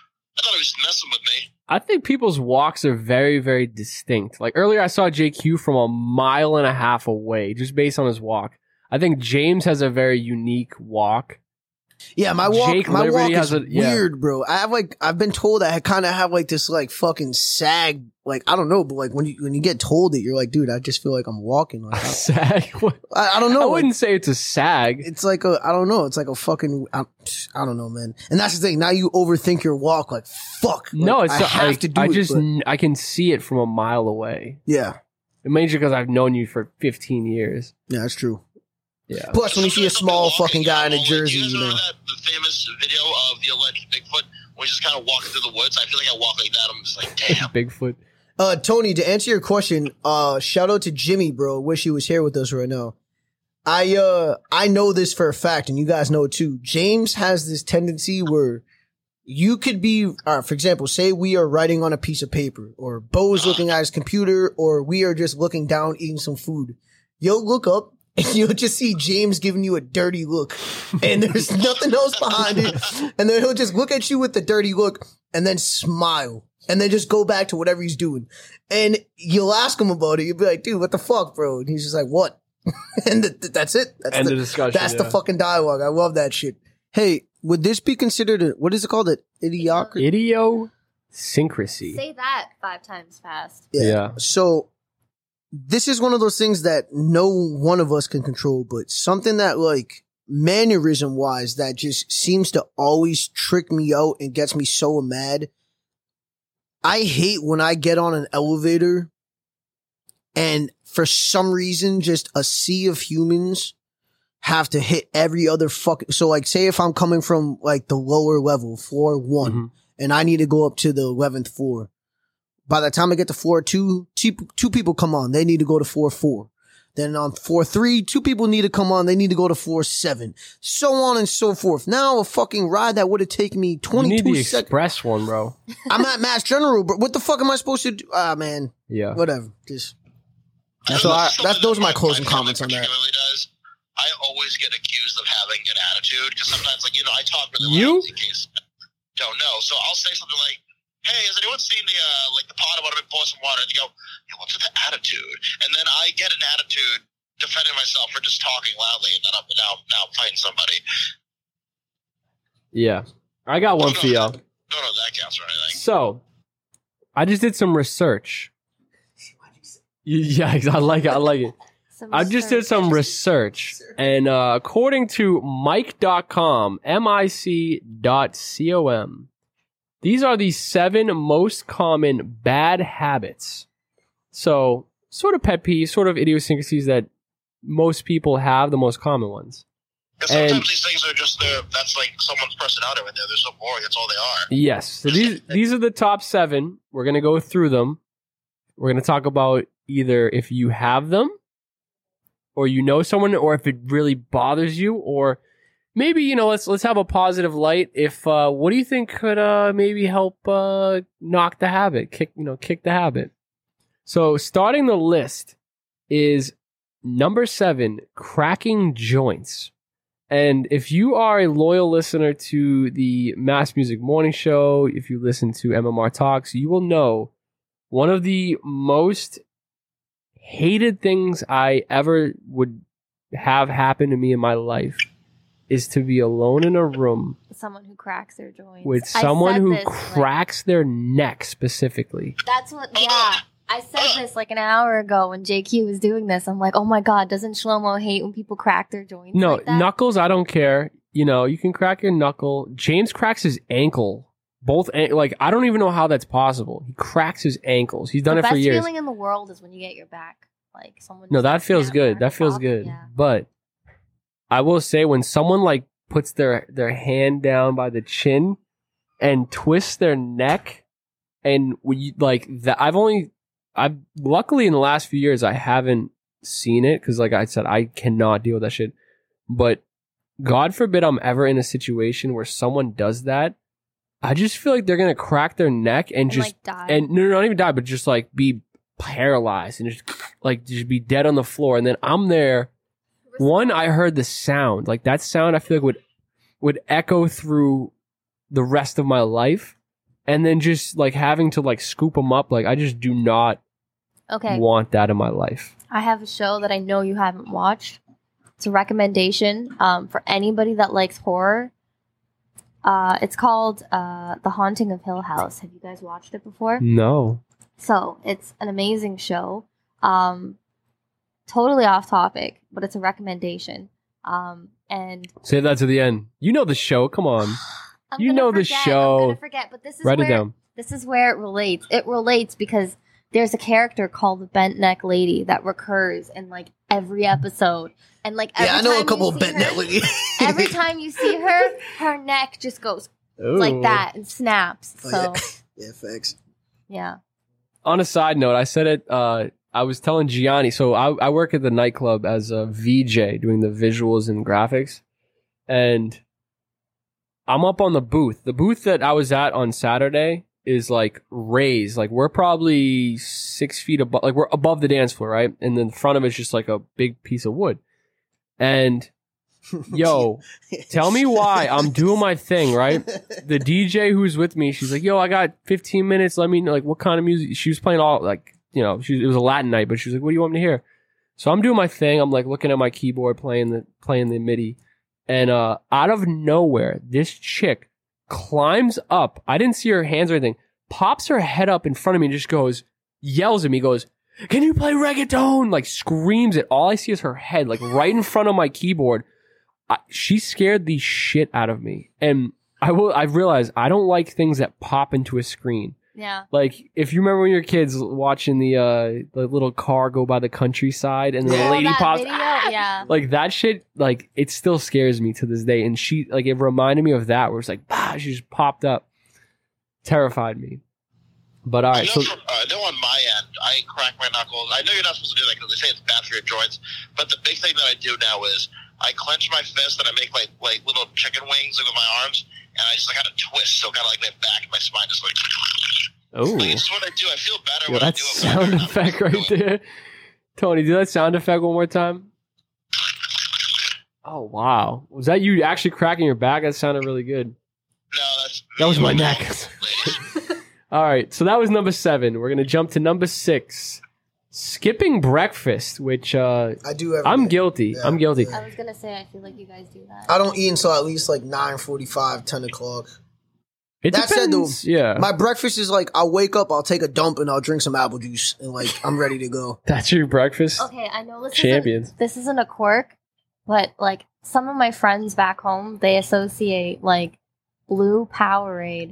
I thought he was messing with me. I think people's walks are very, very distinct. Like earlier, I saw J Q from a mile and a half away, just based on his walk. I think James has a very unique walk. Yeah, my walk, Jake my walk has is a- yeah. weird, bro. I have like, I've been told I kind of have like this like fucking sag, like I don't know, but like when you when you get told it, you're like, dude, I just feel like I'm walking. Like, I, Sag? What? I, I don't know. I like, wouldn't say it's a sag. it's like a, I don't know. It's like a fucking, I, I don't know, man. And that's the thing. Now you overthink your walk. Like fuck. Like, No, it's I not, have I, to do I it, just but- n- I can see it from a mile away. yeah, Mainly because I've known you for fifteen years. yeah, that's true. Yeah. Plus, when you see a small fucking guy in a jersey, you guys you know. remember that the famous video of the alleged Bigfoot where he's just kind of walking through the woods? I feel like I walk like that. I'm just like, damn. Bigfoot. Uh, Tony, to answer your question, uh, shout out to Jimmy, bro. Wish he was here with us right now. I, uh, I know this for a fact, and you guys know it too. James has this tendency where you could be, uh, for example, say we are writing on a piece of paper, or Bo's looking at his computer, or we are just looking down eating some food. You'll look up, and you'll just see James giving you a dirty look, and there's nothing else behind it. And then he'll just look at you with the dirty look, and then smile. And then just go back to whatever he's doing. And you'll ask him about it. You'll be like, dude, what the fuck, bro? And he's just like, what? and th- th- that's it. That's End the of discussion. That's the yeah. fucking dialogue. I love that shit. Hey, would this be considered a, what is it called? An idiocracy? Idiosyncrasy. Say that five times fast. Yeah. So this is one of those things that no one of us can control, but something that like mannerism wise that just seems to always trick me out and gets me so mad. I hate when I get on an elevator and for some reason just a sea of humans have to hit every other fucking, so like say if I'm coming from like the lower level, floor one, Mhm. and I need to go up to the eleventh floor. By the time I get to floor two, two, two people come on. They need to go to floor four. Then on floor three, two people need to come on. They need to go to floor seven. So on and so forth. Now a fucking ride that would have taken me You need twenty-two the seconds. express one, bro. I'm at Mass General, but what the fuck am I supposed to do? Ah, man. Yeah. Whatever. Just. And So I- something that's- those are my that closing family comments on that. particularly Does. I always get accused of having an attitude because sometimes, like, you know, I talk really You? loud in case I don't know. So I'll say something like, hey, has anyone seen the, uh, like, the pot? I want to pour some water. And they go, yeah, what's with the attitude? And then I get an attitude defending myself for just talking loudly, and then I'm now, now I'm fighting somebody. Yeah. I got one for you. No, no, that counts or anything. So, I just did some research. Yeah, I like it. I like it. Some I just did some research, and uh, according to Mic dot com, M I C dot C O M, these are the seven most common bad habits. So, sort of pet peeves, sort of idiosyncrasies that most people have, the most common ones. Because sometimes And- these things are just, they're, that's like someone's personality right there. They're so boring. That's all they are. Yes. So these these are the top seven. We're gonna go through them. We're gonna talk about either if you have them, or you know someone, or if it really bothers you, or maybe you know let's let's have a positive light. If uh, what do you think could uh, maybe help uh, knock the habit, kick you know kick the habit? So starting the list is number seven: cracking joints. And if you are a loyal listener to the Mass Music Morning Show, if you listen to M M R Talks, you will know one of the most hated things I ever would have happen to me in my life is to be alone in a room someone who cracks their joints. with I someone said who this, like- cracks their neck specifically. That's what, yeah. I said this like an hour ago when J Q was doing this. I'm like, oh my God, doesn't Shlomo hate when people crack their joints? No, like that? knuckles, I don't care. You know, you can crack your knuckle. James cracks his ankle. Both, an- like, I don't even know how that's possible. He cracks his ankles. He's done the it for best years. feeling in the world is when you get your back. Like someone. No, just that like, feels snap good. back That feels off. good. Yeah. But I will say when someone like puts their their hand down by the chin, and twist their neck, and we like that. I've only, I've luckily in the last few years I haven't seen it because, like I said, I cannot deal with that shit. But God forbid I'm ever in a situation where someone does that. I just feel like they're gonna crack their neck and, And, just like, die. and no, not even die, but just like be paralyzed and just like just be dead on the floor. And then I'm there. One, I heard the sound. Like that sound, I feel like would would echo through the rest of my life. And then just like having to like scoop them up. Like I just do not Okay. want that in my life. I have a show that I know you haven't watched. It's a recommendation um, for anybody that likes horror. Uh, it's called uh, The Haunting of Hill House. Have you guys watched it before? No. So it's an amazing show. Um, totally off topic, but it's a recommendation. Um, and Say that to the end. You know the show. Come on. I'm You gonna know the forget, show. I'm gonna forget, but this is Write it where down. this is where it relates. It relates because there's a character called the bent neck lady that recurs in like every episode, and like every Yeah, I know a time couple you of see bent her- neck ladies. Every time you see her, her neck just goes Ooh. like that and snaps. Oh, So yeah, facts. yeah. On a side note, I said it. Uh, I was telling Gianni. So I, I work at the nightclub as a V J, doing the visuals and graphics, and I'm up on the booth. The booth that I was at on Saturday is like raised. Like we're probably six feet above. Like we're above the dance floor, right? And then the front of it's just like a big piece of wood. And yo, tell me why I'm doing my thing, right? The D J who's with me, she's like, yo, I got fifteen minutes. Let me know, like, what kind of music? She was playing all, like, you know, she, it was a Latin night, but she was like, what do you want me to hear? So I'm doing my thing. I'm, like, looking at my keyboard, playing the playing the MIDI. And uh, out of nowhere, this chick climbs up. I didn't see her hands or anything. Pops her head up in front of me and just goes, yells at me, goes, can you play reggaeton? Like, screams it. All I see is her head, like, right in front of my keyboard. I, she scared the shit out of me. And I will, I've realized I don't like things that pop into a screen. Yeah. Like, if you remember when you were kids watching the uh the little car go by the countryside and the Yeah. lady Oh, that pops, video? "Ah!" Yeah. like that shit, like it still scares me to this day. And she, like, it reminded me of that, where it's like, bah, she just popped up, terrified me. But all I right, know, so from, uh, I know on my end, I crack my knuckles. I know you're not supposed to do that because they say it's bad for your joints. But the big thing that I do now is I clench my fist and I make like like little chicken wings like, with my arms, and I just like kind of twist, so kind of like my back and my spine just like. oh, Like, it's what I do. I feel better yo, when I that do it. sound effect right there. Tony, do that sound effect one more time. Oh wow, was that you actually cracking your back? That sounded really good. No, that's That was my neck. Ladies. All right, so that was number seven. We're gonna jump to number six, skipping breakfast, which uh, I do every I'm day. guilty. Yeah. I'm guilty. I was gonna say I feel like you guys do that. I don't eat until at least like nine forty-five, ten o'clock. It That said, though, depends. Yeah, My breakfast is like I'll wake up, I'll take a dump, and I'll drink some apple juice, and like I'm ready to go. that's your breakfast. Okay, I know this Champions. Isn't, this isn't a quirk, but like some of my friends back home, they associate like blue Powerade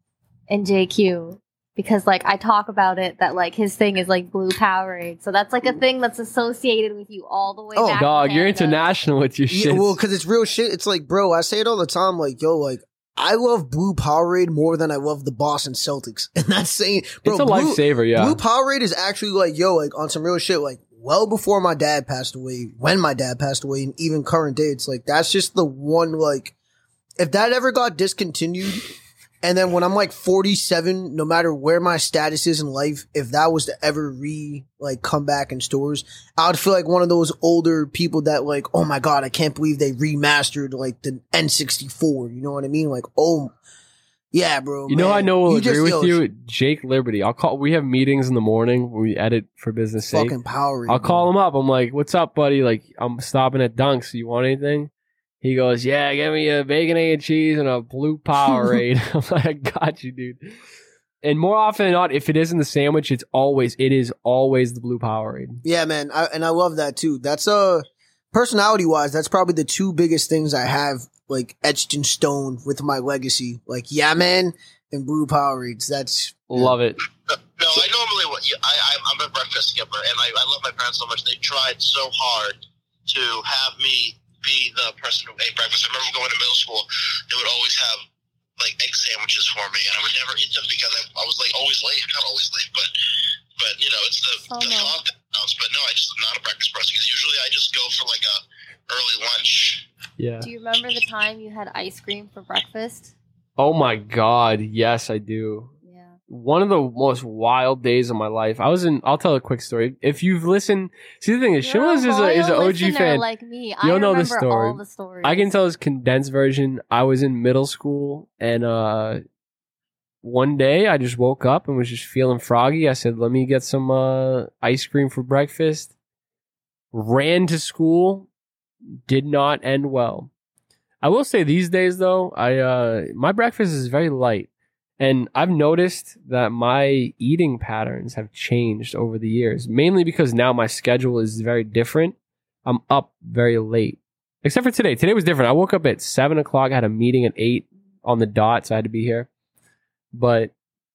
and J Q because like I talk about it that like his thing is like blue Powerade, so that's like a thing that's associated with you all the way. Oh, back Dog, to you're Canada. international with your Yeah, shit. well, because it's real shit. It's like, bro, I say it all the time. Like, yo, like I love blue Powerade more than I love the Boston Celtics, and that's saying, bro, it's a blue, lifesaver. Yeah, Blue Powerade is actually like, yo, like on some real shit, like well before my dad passed away, when my dad passed away, and even current day, it's like, that's just the one, like, if that ever got discontinued, and then when I'm like forty-seven, no matter where my status is in life, if that was to ever re, like, come back in stores, I would feel like one of those older people that like, oh my God, I can't believe they remastered like the N sixty-four, you know what I mean? Like, oh, yeah, bro. you know, man. I know will You agree just- with yo, you, Jake Liberty. I'll call. We have meetings in the morning where we edit for business sake. Fucking Powerade. I'll bro. call him up. I'm like, "What's up, buddy? Like, I'm stopping at Dunks. You want anything?" He goes, "Yeah, give me a bacon, egg, and cheese and a blue Powerade." I'm like, "I got you, dude." And more often than not, if it isn't the sandwich, it's always it is always the blue Powerade. Yeah, man, I, and I love that too. That's uh, personality wise, that's probably the two biggest things I have like etched in stone with my legacy. Like, yeah, man, and blue Powerades. That's Love it. No, I normally I, I I'm a breakfast skipper, and I, I love my parents so much. They tried so hard to have me be the person who ate breakfast. I remember going to middle school; they would always have like egg sandwiches for me, and I would never eat them because I, I was like always late. Not always late, but but you know, it's the, Oh, the no. thought that counts. But no, I just am not a breakfast person because usually I just go for like a early lunch. Yeah. Do you remember the time you had ice cream for breakfast? Oh my God. Yes, I do. Yeah. One of the most wild days of my life. I was in. I'll tell a quick story. If you've listened, see the thing is, You're Shimla's is a is an loyal O G listener fan. like me. You'll I know the remember story. all the stories. I can tell this condensed version. I was in middle school, and uh, one day I just woke up and was just feeling froggy. I said, "Let me get some uh, ice cream for breakfast." Ran to school. Did not end well. I will say these days though, I uh, my breakfast is very light, and I've noticed that my eating patterns have changed over the years. Mainly because now my schedule is very different. I'm up very late. Except for today. Today was different. I woke up at seven o'clock. I had a meeting at eight on the dot, so I had to be here. But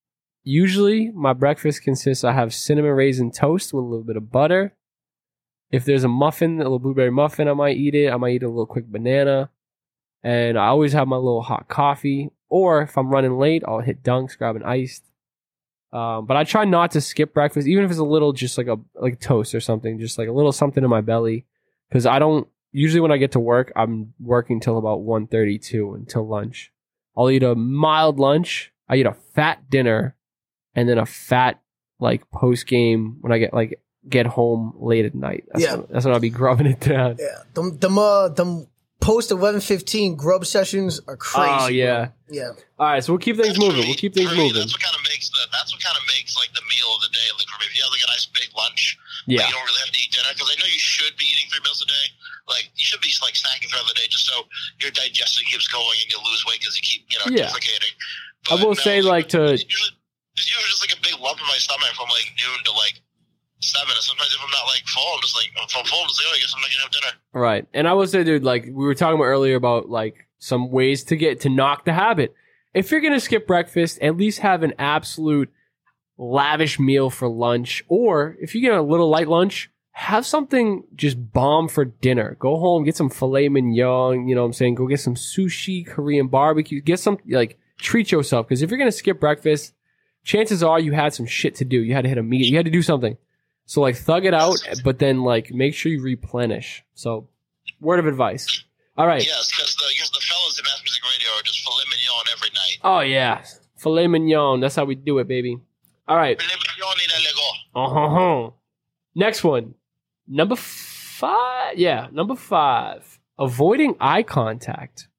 usually my breakfast consists, I have cinnamon raisin toast with a little bit of butter. If there's a muffin, a little blueberry muffin, I might eat it. I might eat a little quick banana. And I always have my little hot coffee. Or if I'm running late, I'll hit Dunks, grab an iced. Um, but I try not to skip breakfast, even if it's a little, just like a like toast or something, just like a little something in my belly. Because I don't, usually when I get to work, I'm working till about one thirty-two until lunch. I'll eat a mild lunch. I eat a fat dinner, and then a fat like post game when I get like get home late at night. That's Yeah. when, that's when I'll be grubbing it down. Yeah, them, them, uh, them post eleven fifteen grub sessions are crazy. Oh yeah. bro. Yeah. All right, so we'll keep things That's for moving. me- We'll keep things for me, moving. That's what kind of makes the. That's what kind of makes like the meal of the day. Like for me, if you have like a nice big lunch, Yeah. like, you don't really have to eat dinner because I know you should be eating three meals a day. Like you should be like snacking throughout the day just so your digestion keeps going and you lose weight because you keep you know Yeah. defecating. I will say, like, to- it's usually, it's usually just like a big lump in my stomach from like noon to like seven. And sometimes if I'm not like full, I'm just like if I'm full, I'm just like, oh, I guess I'm not gonna have dinner. Right. And I will say, dude, like we were talking about earlier about like some ways to get to knock the habit. If you're gonna skip breakfast, at least have an absolute lavish meal for lunch. Or if you get a little light lunch, have something just bomb for dinner. Go home, get some filet mignon, you know what I'm saying? Go get some sushi, Korean barbecue, get some like treat yourself. Because if you're gonna skip breakfast, chances are you had some shit to do. You had to hit a meet, you had to do something. So like thug it out, but then like make sure you replenish. So word of advice. All right. Yes, because the because the fellas in Mass Music Radio are just filet mignon every night. Oh yeah. Filet mignon. That's how we do it, baby. All right. Filet mignon in a Lego. Uh-huh. Next one. Number five. Yeah, number five. Avoiding eye contact.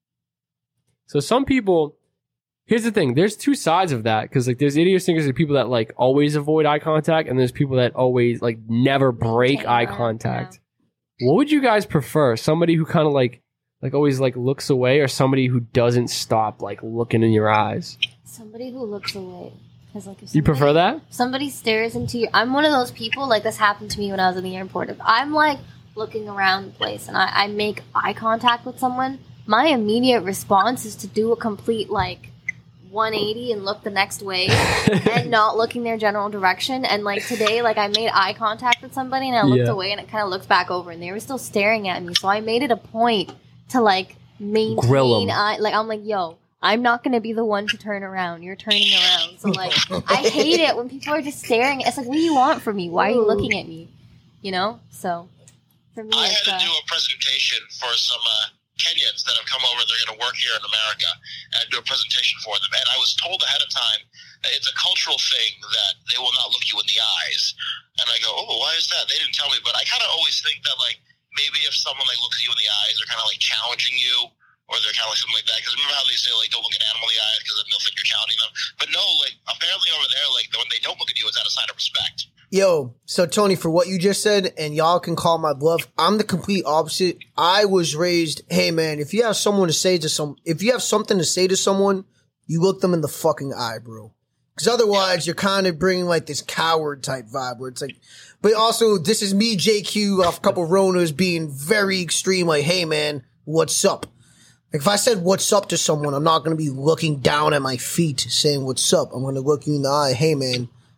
So some people, here's the thing. There's two sides of that because like there's idiosyncrasy of people that like always avoid eye contact, and there's people that always like never break Maintain eye that, contact. What would you guys prefer? Somebody who kind of like like always like looks away, or somebody who doesn't stop like looking in your eyes? Somebody who looks away. 'Cause, like, if You prefer somebody- that? Somebody stares into you. I'm one of those people, like this happened to me when I was in the airport. If I'm like looking around the place and I, I make eye contact with someone, my immediate response is to do a complete like one eighty and look the next way and not looking their general direction. And like today, like I made eye contact with somebody and I looked Yeah. away and it kind of looked back over and they were still staring at me. So I made it a point to like Grill 'em. maintain eye. Like I'm like, yo, I'm not going to be the one to turn around. You're turning around. So, like, I hate it when people are just staring. It's like, what do you want from me? Why are you looking at me? You know? So, for me, I it's, had to uh, do a presentation for some uh, Kenyans that have come over. They're going to work here in America and do a presentation for them. And I was told ahead of time that it's a cultural thing that they will not look you in the eyes. And I go, oh, why is that? They didn't tell me. But I kind of always think that, like, maybe if someone, like, looks you in the eyes, they're kind of, like, challenging you. Or they're kind of like something like that. Because remember how they say, like, don't look an animal in the eye because then they'll think you're counting them. But no, like, apparently over there, like, when they don't look at you, it's out of sign of respect. Yo, so Tony, for what you just said, and y'all can call my bluff, I'm the complete opposite. I was raised, hey man, if you have someone to say to some, if you have something to say to someone, you look them in the fucking eye, bro. Because otherwise, you're kind of bringing like this coward type vibe where it's like, but also this is me, J Q, off a couple Ronas being very extreme, like, hey man, what's up? Like if I said what's up to someone, I'm not going to be looking down at my feet saying what's up. I'm going to look you in the eye. Hey man,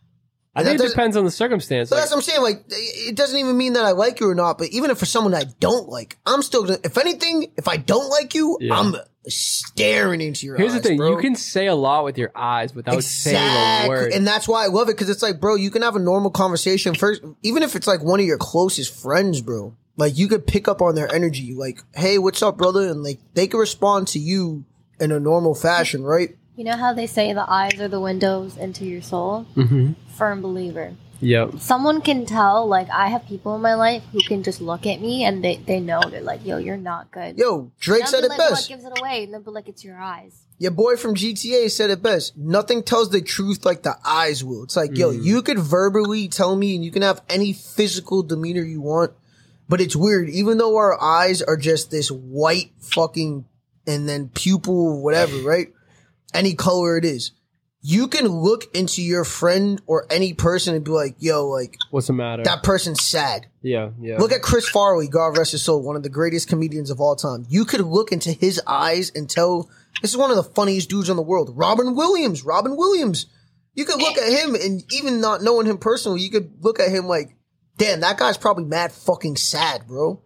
I think it depends on the circumstance. So like, that's what I'm saying. Like, it doesn't even mean that I like you or not. But even if for someone that I don't like, I'm still gonna. If anything, if I don't like you, yeah. I'm staring into your Here's eyes. Here's the thing: bro. you can say a lot with your eyes without exactly. saying a word, and that's why I love it because it's like, bro, you can have a normal conversation first, even if it's like one of your closest friends, bro. Like, you could pick up on their energy, like, "Hey, what's up, brother?" And like, they can respond to you in a normal fashion, right? You know how they say the eyes are the windows into your soul? Mm-hmm. Firm believer. Yep. Someone can tell, like, I have people in my life who can just look at me and they, they know, they're like, yo, you're not good. Yo, Drake said it like, best. What gives it away? And they'll be like, it's your eyes. Your boy from G T A said it best. Nothing tells the truth like the eyes will. It's like, mm. yo, you could verbally tell me and you can have any physical demeanor you want, but it's weird. Even though our eyes are just this white fucking and then pupil, whatever, right? Any color it is. You can look into your friend or any person and be like, yo, like, what's the matter? That person's sad. Yeah, yeah. Look at Chris Farley, God rest his soul, one of the greatest comedians of all time. You could look into his eyes and tell, this is one of the funniest dudes in the world. Robin Williams, Robin Williams. You could look at him and even not knowing him personally, you could look at him like, damn, that guy's probably mad fucking sad, bro.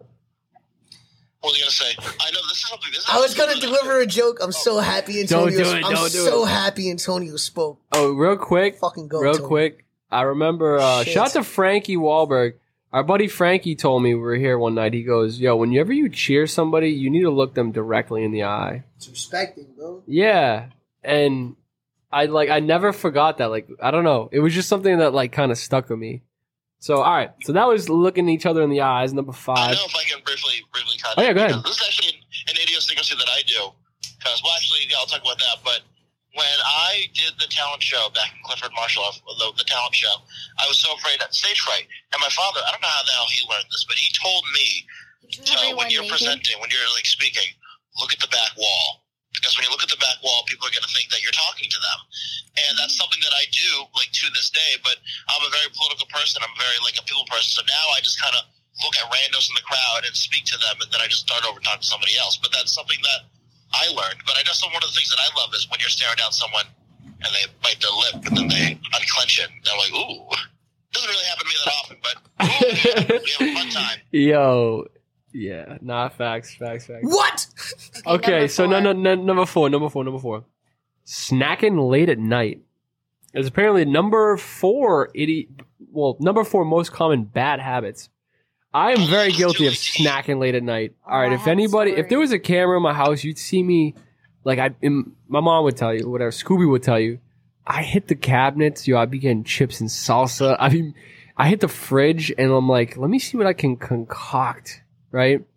What was I gonna say? I know this is something. This is I was gonna something deliver a joke. I'm so happy Antonio. Don't do it. I'm Don't do so it. happy Antonio spoke. Oh, real quick. Fucking go. Real Tony. quick. I remember. Uh, Shit. shout out to Frankie Wahlberg. Our buddy Frankie told me we were here one night. He goes, "Yo, whenever you cheer somebody, you need to look them directly in the eye." It's respecting, bro. Yeah, and I like I never forgot that. Like I don't know, it was just something that like kind of stuck with me. So, all right. So that was looking each other in the eyes. Number five. I know if I can briefly, briefly cut Oh, yeah, go ahead. This is actually an, an idiosyncrasy that I do. Because, well, actually, yeah, I'll talk about that. But when I did the talent show back in Clifford Marshall, the, the talent show, I was so afraid of stage fright. And my father, I don't know how the hell he learned this, but he told me, to, when you're naked? presenting, when you're, like, speaking, look at the back wall. Because when you look at the back wall, people are going to think that you're talking to them. And that's something that I do, like, to this day. But I'm a very political person. I'm very, like, a people person. So now I just kind of look at randos in the crowd and speak to them, and then I just start over talking to somebody else. But that's something that I learned. But I know some one of the things that I love is when you're staring down someone and they bite their lip and then they unclench it. They're like, ooh. Doesn't really happen to me that often, but ooh, we have a fun time. Yo. Yeah, nah, facts, facts, facts. What? Okay, so no, no, no, number four, number four, number four. Snacking late at night is apparently number four. Idiot, well, number four most common bad habits. I am very guilty of snacking late at night. All right, Oh, I if have a anybody, if story. there was a camera in my house, you'd see me. Like I, in, my mom would tell you, whatever. Scooby would tell you. I hit the cabinets, yo. I'd be getting chips and salsa. I mean, I hit the fridge, and I'm like, let me see what I can concoct. Right?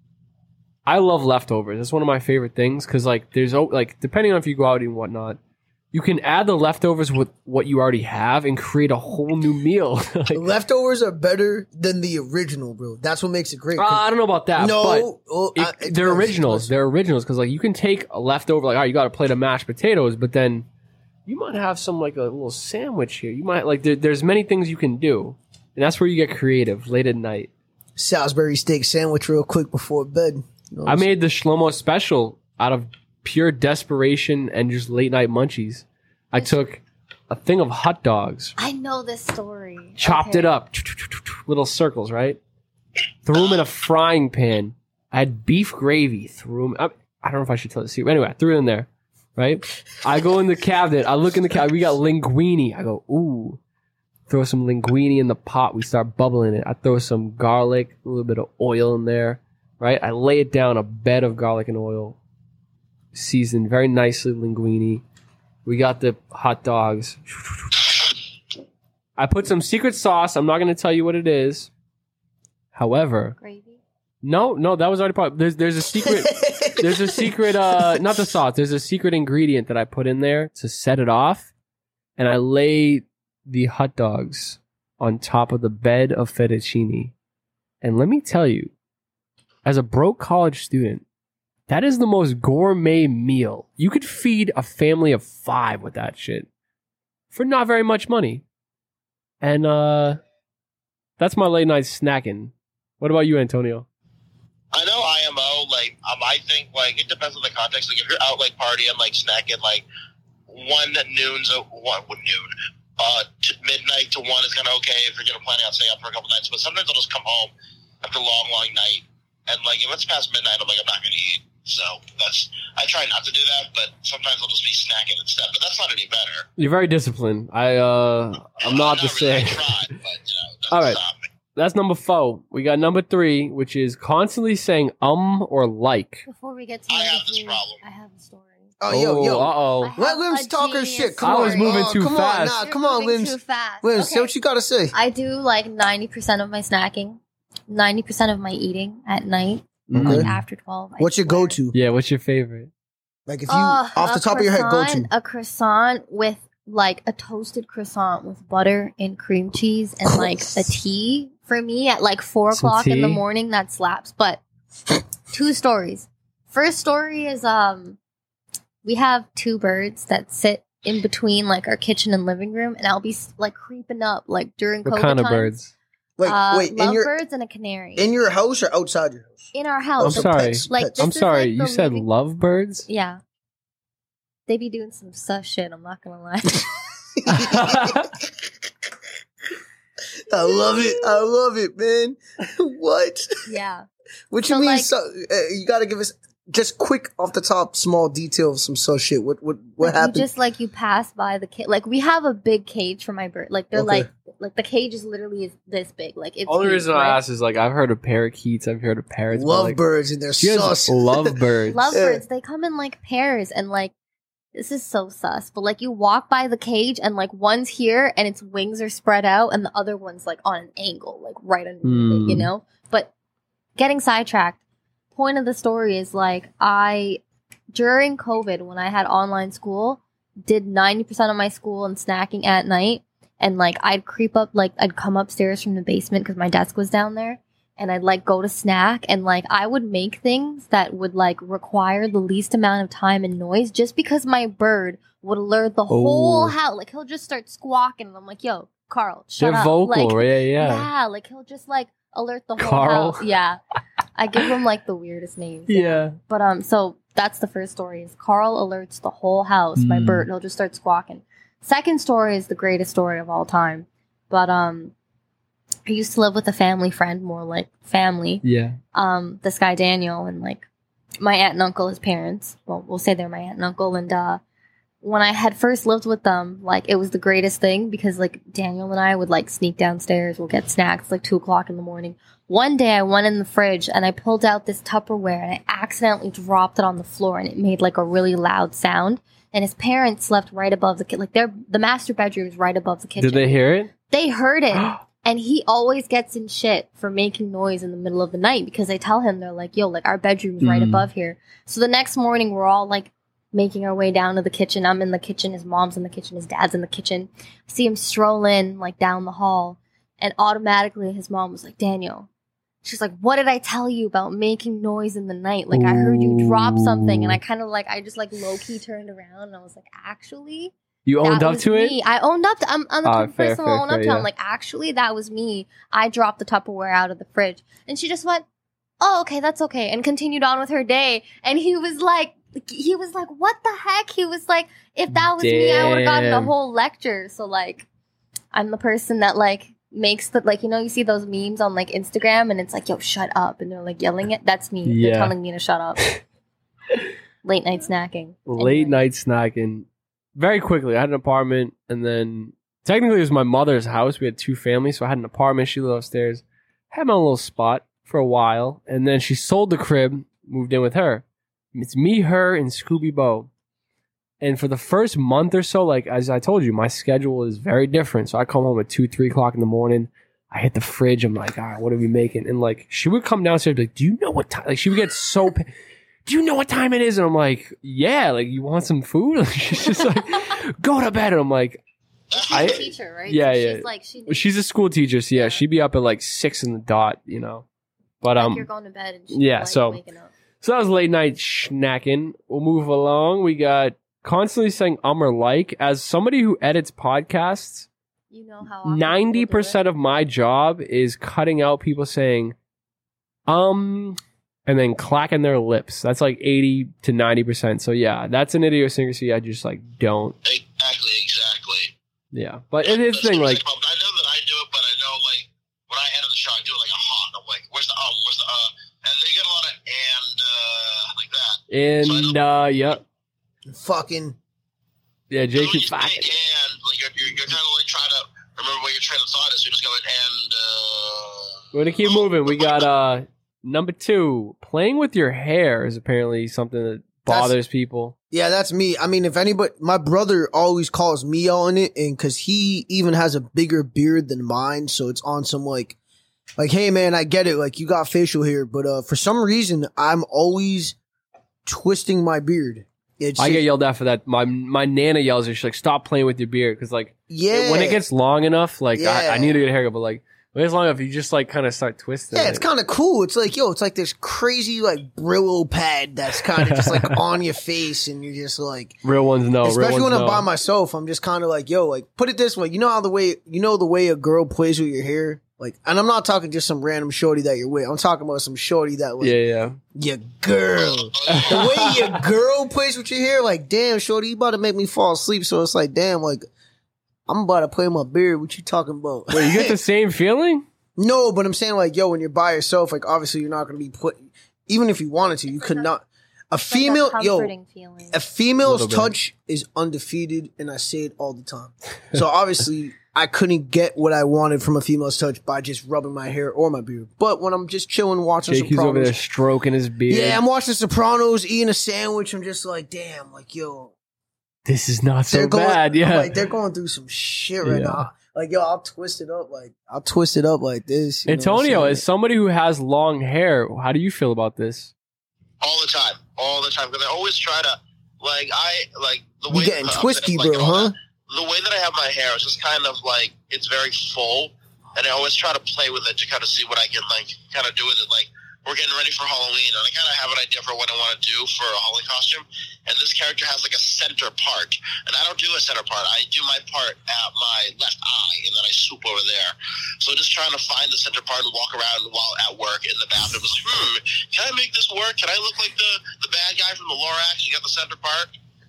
I love leftovers. That's one of my favorite things because, like, there's oh, like depending on if you go out and whatnot, you can add the leftovers with what you already have and create a whole new meal. Like, Leftovers are better than the original, bro. That's what makes it great. uh, I don't know about that. No, but oh, it, I- it they're depends. originals. They're originals because, like, you can take a leftover, like, oh, you got a plate of mashed potatoes, but then you might have some like a little sandwich here. You might like there, there's many things you can do, and that's where you get creative late at night. Salisbury steak sandwich real quick before bed. You know what I I'm made the Shlomo special out of pure desperation and just late night munchies. I took a thing of hot dogs, I know this story. chopped Okay. it up, little circles, right? Threw them in a frying pan. I had beef gravy. Threw them. I, I don't know if I should tell this. Anyway, I threw it in there, right? I go in the cabinet. I look in the cabinet. We got linguine. I go, ooh. Throw some linguine in the pot. We start bubbling it. I throw some garlic, a little bit of oil in there, right? I lay it down, a bed of garlic and oil, seasoned very nicely, linguine. We got the hot dogs. I put some secret sauce. I'm not going to tell you what it is. However, Gravy. no, no, that was already part. There's there's a secret. There's a secret. Uh, not the sauce. There's a secret ingredient that I put in there to set it off, and I lay the hot dogs on top of the bed of fettuccine. And let me tell you, as a broke college student, that is the most gourmet meal. You could feed a family of five with that shit for not very much money. And uh, that's my late night snacking. What about you, Antonio? I know I M O, like, um, I think, like, it depends on the context. Like, if you're out, like, partying, like, snacking, like, one noon's, a, one, one noon, uh, to midnight to one okay if you're gonna plan on staying up for a couple nights. But sometimes I'll just come home after a long, long night, and like if it's past midnight, I'm like I'm not gonna eat. So that's I try not to do that, but sometimes I'll just be snacking instead. But that's not any better. You're very disciplined. I uh, I'm not the really, same. I tried, but you know, All right. stop me. That's number four. We got number three, which is constantly saying um or like. Before we get to I number have this three, problem. I have a story. Oh, yo, yo. Uh oh. I- Let Lims A talk her genius shit. Come I on. was moving Oh, too come fast. on, nah, You're come on, moving Lims. Too fast. Lims, say Okay. what you gotta say. I do like ninety percent of my snacking, ninety percent of my eating at night, Mhm. Okay. like after twelve. I What's your swear. go-to? Yeah, what's your favorite? Like if you, Uh, off the a top of your head, croissant- go-to. A croissant with like a toasted croissant with butter and cream cheese and like a tea for me at like four Some o'clock in the tea? morning. That slaps. But two stories. First story is um, we have two birds that sit in between like our kitchen and living room, and I'll be like creeping up like during What COVID kind of times. birds? Wait, uh, wait, in your lovebirds and a canary in your house or outside your house? in our I'm house. Also sorry. pets, Like, pets. this I'm is sorry. like you the said living- lovebirds? Yeah, they be doing some sus shit. I'm not gonna lie. I love it. I love it, man. What? Yeah. What you So, mean? like- so uh, you got to give us just quick off the top, small detail of some so shit. What what what Like, happened? You just like you pass by the cage. Like we have a big cage for my bird. Like they're Okay. like like the cage is literally is this big. Like it's Only huge, reason right? I ask is like I've heard of parakeets, I've heard of parrots. but, like, Lovebirds and their she has sauce. lovebirds. Lovebirds. They come in like pairs and like this is so sus. But like you walk by the cage and like one's here and its wings are spread out and the other one's like on an angle, like right underneath Hmm. it, you know? But getting sidetracked. Point of the story is like I during COVID when I had online school, did ninety percent of my school and snacking at night. And like I'd creep up, like I'd come upstairs from the basement because my desk was down there, and I'd like go to snack, and like I would make things that would like require the least amount of time and noise, just because my bird would alert the whole Oh. house. Like he'll just start squawking, and I'm like, "Yo, Carl, shut They're up!" vocal, Like, right? Yeah, yeah. yeah, like he'll just like alert the whole Carl? house. Yeah, I give him like the weirdest names. Yeah. But um, so that's the first story. Is Carl alerts the whole house. My Mm. bird, he'll just start squawking. Second story is the greatest story of all time. But um, I used to live with a family friend, more like family. Yeah. Um, this guy Daniel and like my aunt and uncle, his parents. Well, we'll say they're my aunt and uncle. And uh, when I had first lived with them, like it was the greatest thing because like Daniel and I would like sneak downstairs. We'll get snacks like two o'clock in the morning. One day I went in the fridge and I pulled out this Tupperware and I accidentally dropped it on the floor and it made like a really loud sound. And his parents slept right above the kitchen. Like their the master bedroom is right above the kitchen. Did they hear it? They heard it. And he always gets in shit for making noise in the middle of the night because they tell him, they're like, yo, like our bedroom's right Mm. above here. So the next morning we're all like making our way down to the kitchen. I'm in the kitchen, his mom's in the kitchen, his dad's in the kitchen. I see him stroll in like down the hall, and automatically his mom was like, Daniel. She's like, what did I tell you about making noise in the night? Like, I heard you drop something. And I kind of like, I just like low key turned around and I was like, actually, You owned that up was to me. it? I owned up to I'm, I'm the Ah, type of fair, person who fair, own up fair, to. yeah. I'm like, actually, that was me. I dropped the Tupperware out of the fridge. And she just went, oh, okay, that's okay. And continued on with her day. And he was like, he was like, what the heck? He was like, if that was me, I would have gotten a Damn. whole lecture. So like, I'm the person that like makes the, like, you know, you see those memes on like Instagram and it's like, yo, shut up. And they're like yelling it. That's me. Yeah. They're telling me to shut up. Late night snacking. Late Anyway. night snacking. Very quickly, I had an apartment, and then technically it was my mother's house. We had two families, so I had an apartment. She lived upstairs. Had my own little spot for a while, and then she sold the crib, moved in with her. It's me, her, and Scooby Bo. And for the first month or so, like as I told you, my schedule is very different. So I come home at two, three o'clock in the morning. I hit the fridge. I'm like, all right, what are we making? And like, she would come downstairs, and be like, do you know what time? Like, she would get so. Pa- do you know what time it is? And I'm like, yeah. Like, you want some food? She's just like, go to bed. And I'm like, She's I- a teacher, right? yeah, So yeah. She's like, she she's a school teacher, so yeah, Yeah. she'd be up at like six in the dot, you know. But like um, you're going to bed and she's yeah, like so- waking up. so that was late night snacking. We'll move along. We got constantly saying um or like. As somebody who edits podcasts, You know how often ninety people do percent of my job is cutting out people saying um and then clacking their lips. That's like eighty to ninety percent. So yeah, that's an idiosyncrasy I just like don't. Exactly, exactly. Yeah, but it is That's thing the like problem. I know that I do it, but And uh, yep, Fucking. yeah, Jay So when keeps you say fucking. and, like, you're, you're, you're kind of like trying to remember what your train of thought is. So you're just going, and, uh... We're gonna keep moving. We got uh number two. Playing with your hair is apparently something that bothers people. Yeah, that's me. I mean, if anybody, my brother always calls me on it, and because he even has a bigger beard than mine, so it's on some like, like, hey man, I get it, like you got facial hair, but uh, for some reason, I'm always twisting my beard. It's I just- get yelled at for that. My my nana yells at me. She's like, "Stop playing with your beard," because like yeah, when it gets long enough, like I, Yeah. I need to get a haircut, but like when it's long enough, you just like kind of start twisting. yeah, it's it. kind of cool. It's like, yo, it's like this crazy like Brillo pad that's kind of just like on your face, and you're just like. Real ones know. Especially real when ones I'm know. by myself, I'm just kind of like, yo, like, put it this way. You know how the way, you know, the way a girl plays with your hair? Like, and I'm not talking just some random shorty that you're with. I'm talking about some shorty that was Yeah, yeah. your girl. The way your girl plays with your hair, like, damn, shorty, you about to make me fall asleep. So it's like, damn, like, I'm about to play my beard. What you talking about? Wait, you get the same feeling? No, but I'm saying, like, yo, when you're by yourself, like, obviously you're not going to be put, even if you wanted to, you could not. A It's like female, a yo, comforting feeling. a female's Little bit. touch is undefeated, and I say it all the time. So obviously, I couldn't get what I wanted from a female's touch by just rubbing my hair or my beard. But when I'm just chilling, watching J Q's over there Sopranos, stroking his beard. yeah, I'm watching Sopranos, eating a sandwich. I'm just like, damn, like yo, This is not so they're going, bad. I'm Yeah. like they're going through some shit right Yeah. now. Like yo, I'll twist it up, like I'll twist it up like this. you know what I'm Antonio, saying? as somebody who has long hair, how do you feel about this? all the time, all the time. Because I always try to, like, I, like, the You way... getting uh, twisty, like, bro, and all huh? that, the way that I have my hair is just kind of, like, it's very full, and I always try to play with it to kind of see what I can, like, kind of do with it. Like, we're getting ready for Halloween, and I kind of have an idea for what I want to do for a Halloween costume, and this character has, like, a center part, and I don't do a center part. I do my part at my left eye, and then I swoop over there. So just trying to find the center part and walk around while at work in the bathroom. It's like, hmm, can I make this work? Can I look like the, the bad guy from the Lorax? You got the center part?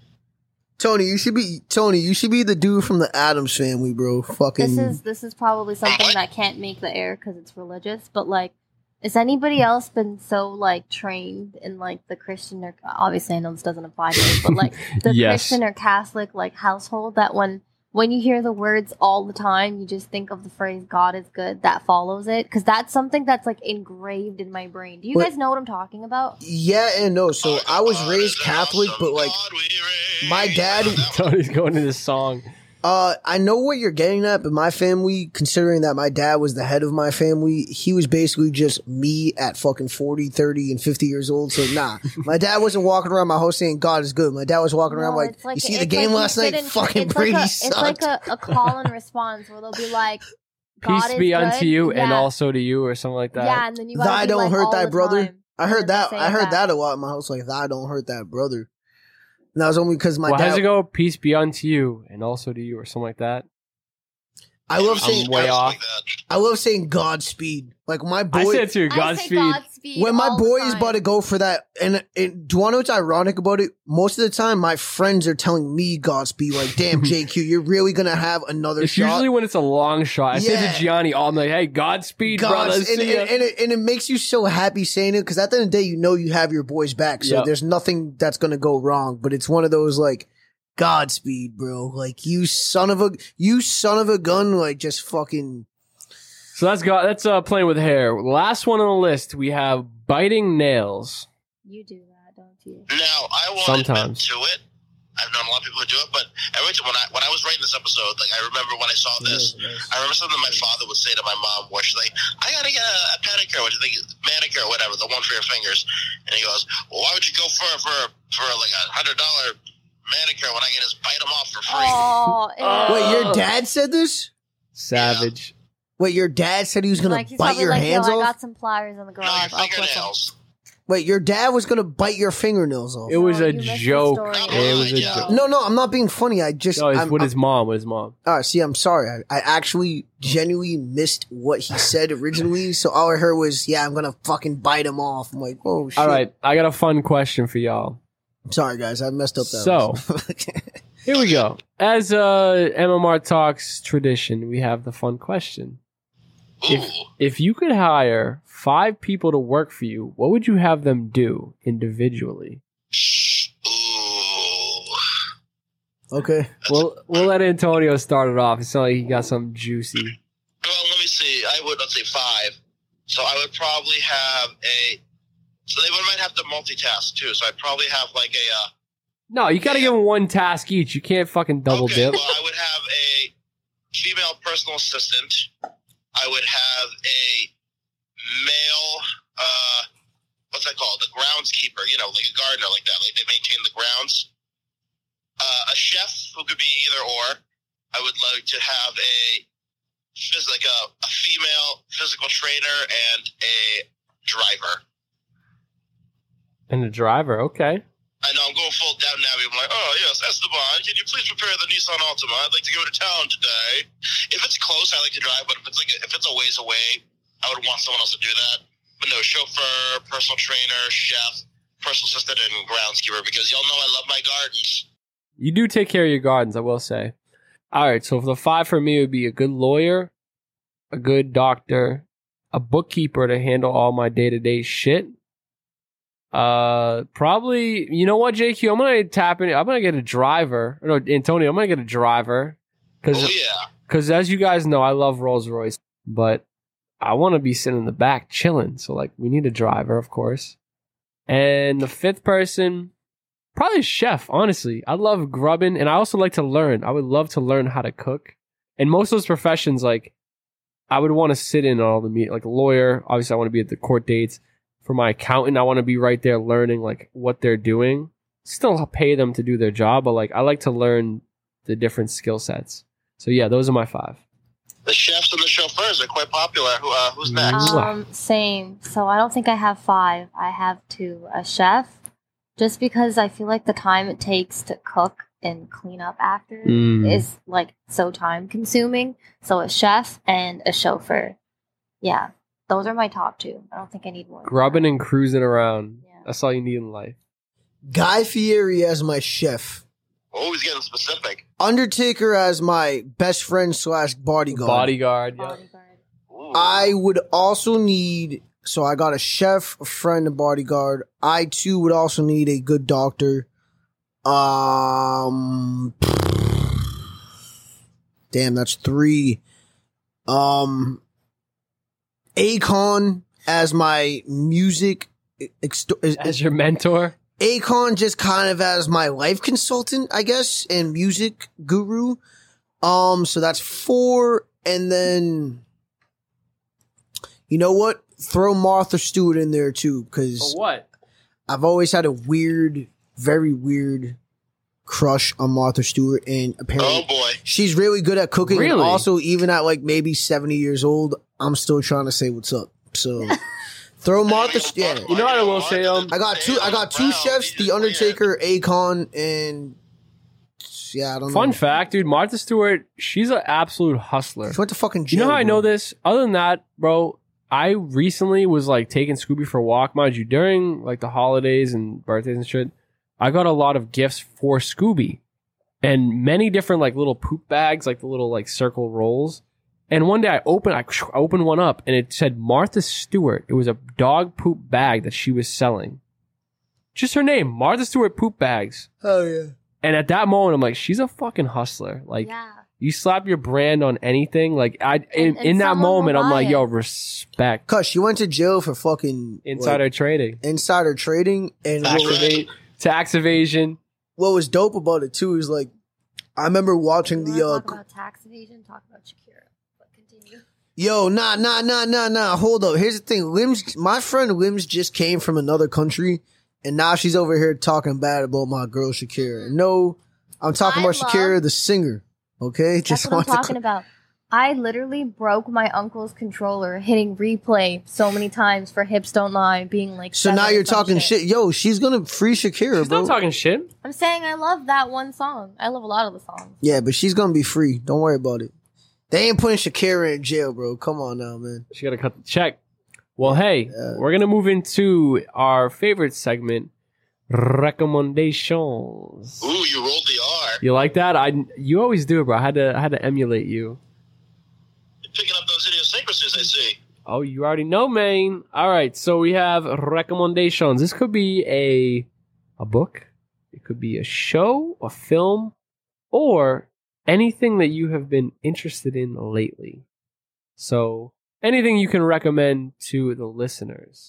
Tony, you should be Tony. You should be the dude from the Addams Family, bro. Fucking. This is this is probably something that can't make the air because it's religious. But like, has anybody else been so like trained in like the Christian or obviously I know this doesn't apply to me, but like the Yes. Christian or Catholic like household that when when you hear the words all the time, you just think of the phrase "God is good" that follows it because that's something that's like engraved in my brain. Do you What- guys know what I'm talking about? Yeah and no. So I was God raised is Catholic, awesome, but like God we raise. my dad- That one. Tony's going to this song. Uh, I know what you're getting at, but my family, considering that my dad was the head of my family, he was basically just me at fucking forty, thirty, and fifty years old. So nah, my dad wasn't walking around my house saying God is good. My dad was walking around No, like, it's like you see it's the game like you last sit night? in- Fucking it's Brady like a, sucked. It's like a, a call and response where they'll be like, God Peace is be good. unto you and Yeah. also to you or something like that. Yeah, and then you gotta Thy be don't like, hurt all thy the brother. time. I And heard then that. say I heard that a lot in my house. Like, thy don't hurt that brother. And that was only because my well, how dad. does it go? Peace be unto you and also to you or something like that. I love I'm saying. way just off. like that. I love saying Godspeed. Like my boy. I said too, I say Godspeed. Godspeed when my all the boy is time. about to go for that, and, and do you want to know what's ironic about it? Most of the time, my friends are telling me Godspeed. Like, damn, J Q, you're really gonna have another It's shot. usually when it's a long shot. I say Yeah. to Gianni, oh, I'm like, hey, Godspeed, Gods- brother. and, See ya. and, and, it, and it makes you so happy saying it because at the end of the day, you know you have your boys back, so Yep. there's nothing that's gonna go wrong. But it's one of those like Godspeed, bro. Like you son of a you son of a gun. Like just fucking. So that's got that's uh, playing with hair. Last one on the list, we have biting nails. You do that, don't you? Now, I will Sometimes. admit to it. I've known a lot of people who do it, but every time when I when I was writing this episode, like I remember when I saw this, I remember something my father would say to my mom, where she's like, "I gotta get a, a pedicure, what do you think, manicure, or whatever, the one for your fingers," and he goes, "Well, why would you go for for for like a hundred dollar manicure when I can just bite them off for free?" Oh, Oh. Wait, your dad said this? Savage. Wait, your dad said he was gonna like, he's bite probably your like, hands Yo, I off? got some pliers in the No, garage. your I'll clip them. fingernails. Wait, your dad was gonna bite your fingernails off? It was No, a you missed the joke. story. It was a Yeah. joke. No, no, I'm not being funny. I just, No, it's I'm, with I'm- his mom. With his mom. all right, see, I'm sorry. I, I actually genuinely missed what he said originally. So all I heard was, "Yeah, I'm gonna fucking bite him off." I'm like, "Oh shit!" All right, I got a fun question for y'all. Sorry, guys, I messed up that. So- one. Here we go. As uh, M M R Talks tradition, we have the fun question. Ooh, If if you could hire five people to work for you, what would you have them do individually? Okay. We'll we'll let Antonio start it off. It sounds like he got something juicy. Well, let me see. I would, let's say five. So I would probably have a, so they might have to multitask too. So I'd probably have like a, uh, No, you got to give him one task each. You can't fucking double okay, dip. well, I would have a female personal assistant. I would have a male, uh, what's that called? The groundskeeper, you know, like a gardener like that. Like they maintain the grounds. Uh, a chef who could be either or. I would like to have a, phys- like a, a female physical trainer and a driver. And the driver, okay. I know, I'm going full Downton Abbey. I'm like, oh, yes, Esteban, can you please prepare the Nissan Altima? I'd like to go to town today. If it's close, I like to drive, but if it's like if it's a ways away, I would want someone else to do that. But no, chauffeur, personal trainer, chef, personal assistant, and groundskeeper, because y'all know I love my gardens. You do take care of your gardens, I will say. All right, so for the five for me would be a good lawyer, a good doctor, a bookkeeper to handle all my day-to-day shit. Uh, probably, you know what, J Q? I'm gonna tap in. I'm gonna get a driver. No, Antonio, I'm gonna get a driver. Cause, Oh, yeah. Because as you guys know, I love Rolls Royce, but I want to be sitting in the back chilling. So, like, we need a driver, of course. And the fifth person, probably a chef, honestly. I love grubbing, and I also like to learn. I would love to learn how to cook. And most of those professions, like, I would want to sit in on all the meet. Like, a lawyer, obviously, I want to be at the court dates. For my accountant, I want to be right there learning, like, what they're doing. Still pay them to do their job, but, like, I like to learn the different skill sets. So, yeah, those are my five. The chefs and the chauffeurs are quite popular. Who, uh, who's next? Um, same. So I don't think I have five. I have two. A chef, just because I feel like the time it takes to cook and clean up after Mm. is like so time consuming. So a chef and a chauffeur. Yeah, those are my top two. I don't think I need more. than Grubbing that. and cruising around. Yeah. That's all you need in life. Guy Fieri as my chef. Oh, he's getting specific. Undertaker as my best friend slash bodyguard. Bodyguard. Yeah. Bodyguard. Ooh. I would also need, so I got a chef, a friend, a bodyguard. I too would also need a good doctor. Um, damn, that's three. Um, Akon as my music, exto- As your mentor. Akon just kind of as my life consultant, I guess, and music guru. Um, so that's four, and then you know what? Throw Martha Stewart in there too, because For what? I've always had a weird, very weird crush on Martha Stewart, and apparently Oh, boy. she's really good at cooking. Really? And also, even at like maybe seventy years old, I'm still trying to say what's up. So throw Martha. Yeah, You know what I will say, um, I got two. I got two chefs: The Undertaker, Akon, and yeah, I don't know. Fun fact, dude, Martha Stewart, she's an absolute hustler. She went to fucking You jail. know how I bro. know this? Other than that, bro, I recently was like taking Scooby for a walk, mind you, during like the holidays and birthdays and shit. I got a lot of gifts for Scooby and many different like little poop bags, like the little like circle rolls. And one day I opened, I opened one up and it said Martha Stewart. It was a dog poop bag that she was selling. Just her name, Martha Stewart Poop Bags. Oh yeah. And at that moment, I'm like, she's a fucking hustler. Like, Yeah. you slap your brand on anything. Like, I in, And- and in that someone will moment, I'm buy like, it. yo, respect. Cause she went to jail for fucking Insider like, trading, insider trading, and Tax what was, evasion. tax evasion. what was dope about it too is like, I remember watching You the wanna uh, talk about tax evasion? Talk about Shakira. But continue. yo, nah, nah, nah, nah, nah. Hold up. Here's the thing. Lims, my friend Lims just came from another country, and now she's over here talking bad about my girl Shakira. No, I'm talking I about Shakira, love- the singer. Okay, That's just what I'm want to talking cl- about. I literally broke my uncle's controller hitting replay so many times for Hips Don't Lie, being like. So seven now or you're some talking shit. Yo, she's gonna free Shakira, She's bro. not talking shit. I'm saying I love that one song. I love a lot of the songs. Yeah, but she's gonna be free. Don't worry about it. They ain't putting Shakira in jail, bro. Come on now, man. She got to cut the check. Well, hey, Yeah. we're going to move into our favorite segment, recommendations. Ooh, you rolled the R. You like that? I you always do, bro. I had to I had to emulate you. You're picking up those idiosyncrasies, I see. Oh, you already know, man. All right, so we have recommendations. This could be a a book. It could be a show, a film, or anything that you have been interested in lately. So anything you can recommend to the listeners.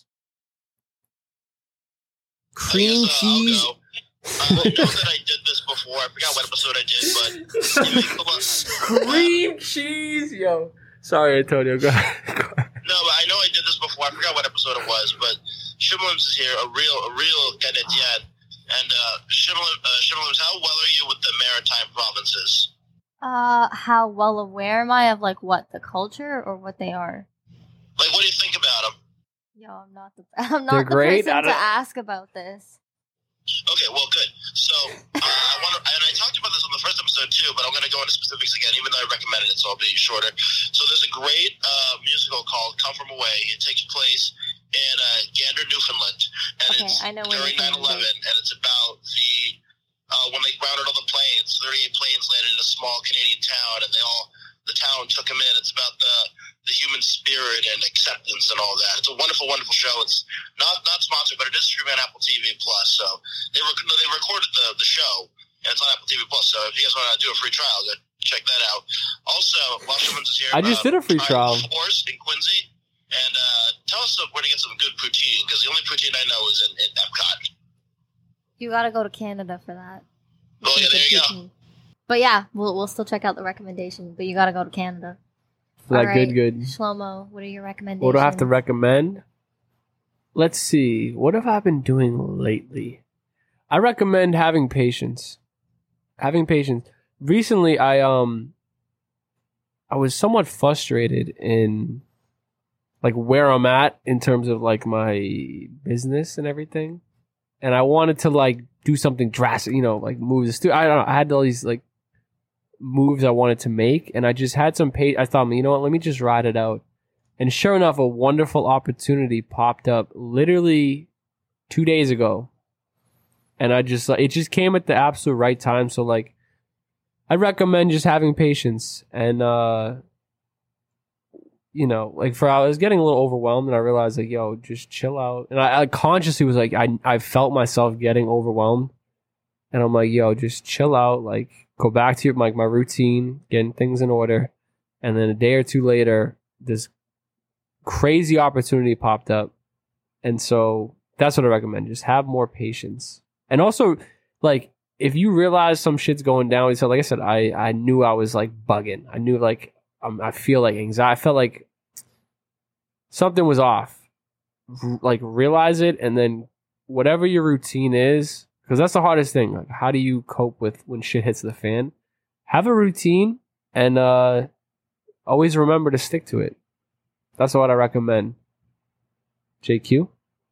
Cream guess, uh, cheese. I'll go. Uh, I know that I did this before. I forgot what episode I did, but you know, come on. Cream cheese, yo. Sorry, Antonio. Go ahead. Go ahead. No, but I know I did this before. I forgot what episode it was, but Shimlims is here, a real, a real Canadien. And uh, Shimlim, uh, Shimlims, how well are you with the maritime provinces? Uh, how well aware am I of like what the culture or what they are? Like, what do you think about them? Yo, I'm not the I'm They're not the great. I person to don't- ask about this. Okay, well, good. So, uh, I want to, and I talked about this on the first episode too, but I'm going to go into specifics again, even though I recommended it, so I'll be shorter. So, there's a great uh, musical called "Come From Away." It takes place in uh, Gander, Newfoundland, and Okay, it's I know where during you're nine going with eleven, and it's about the uh, when they grounded all the planes. thirty-eight planes landed in a small Canadian town, and they all the town took them in. It's about the the human spirit and acceptance and all that. It's a wonderful, wonderful show. It's not not sponsored, but it is streaming on Apple T V Plus. So they rec- no, they recorded the, the show, and it's on Apple T V Plus. So if you guys want to do a free trial, go check that out. Also, while Shimons is here, I just uh, did a free try trial. Force in Quincy, and uh, tell us where to get some good poutine, because the only poutine I know is in, in Epcot. You gotta go to Canada for that. Oh, yeah, there you go. But yeah, we'll we'll still check out the recommendation. But you gotta go to Canada. Like, All right, good, good. Shlomo, what are your recommendations? What do I have to recommend? Let's see. What have I been doing lately? I recommend having patience. Having patience. Recently, I um, I was somewhat frustrated in like where I'm at in terms of like my business and everything, and I wanted to like do something drastic, you know, like move the studio. I don't know. I had all these like moves I wanted to make, and I just had some pay. I thought, you know what, let me just ride it out. And sure enough, a wonderful opportunity popped up literally two days ago, and I just it just came at the absolute right time. So like, I recommend just having patience, and uh, you know, like for I was getting a little overwhelmed, and I realized like, yo, just chill out. And I, I consciously was like, I I felt myself getting overwhelmed, and I'm like, yo, just chill out, like. Go back to your, like my routine, getting things in order, and then a day or two later, this crazy opportunity popped up, and so that's what I recommend. Just have more patience, and also, like if you realize some shit's going down, so like I said, I I knew I was like bugging. I knew like um, I feel like anxiety. I felt like something was off. R- like realize it, and then whatever your routine is. Because that's the hardest thing. Like, how do you cope with when shit hits the fan? Have a routine and uh, always remember to stick to it. That's what I recommend. J Q?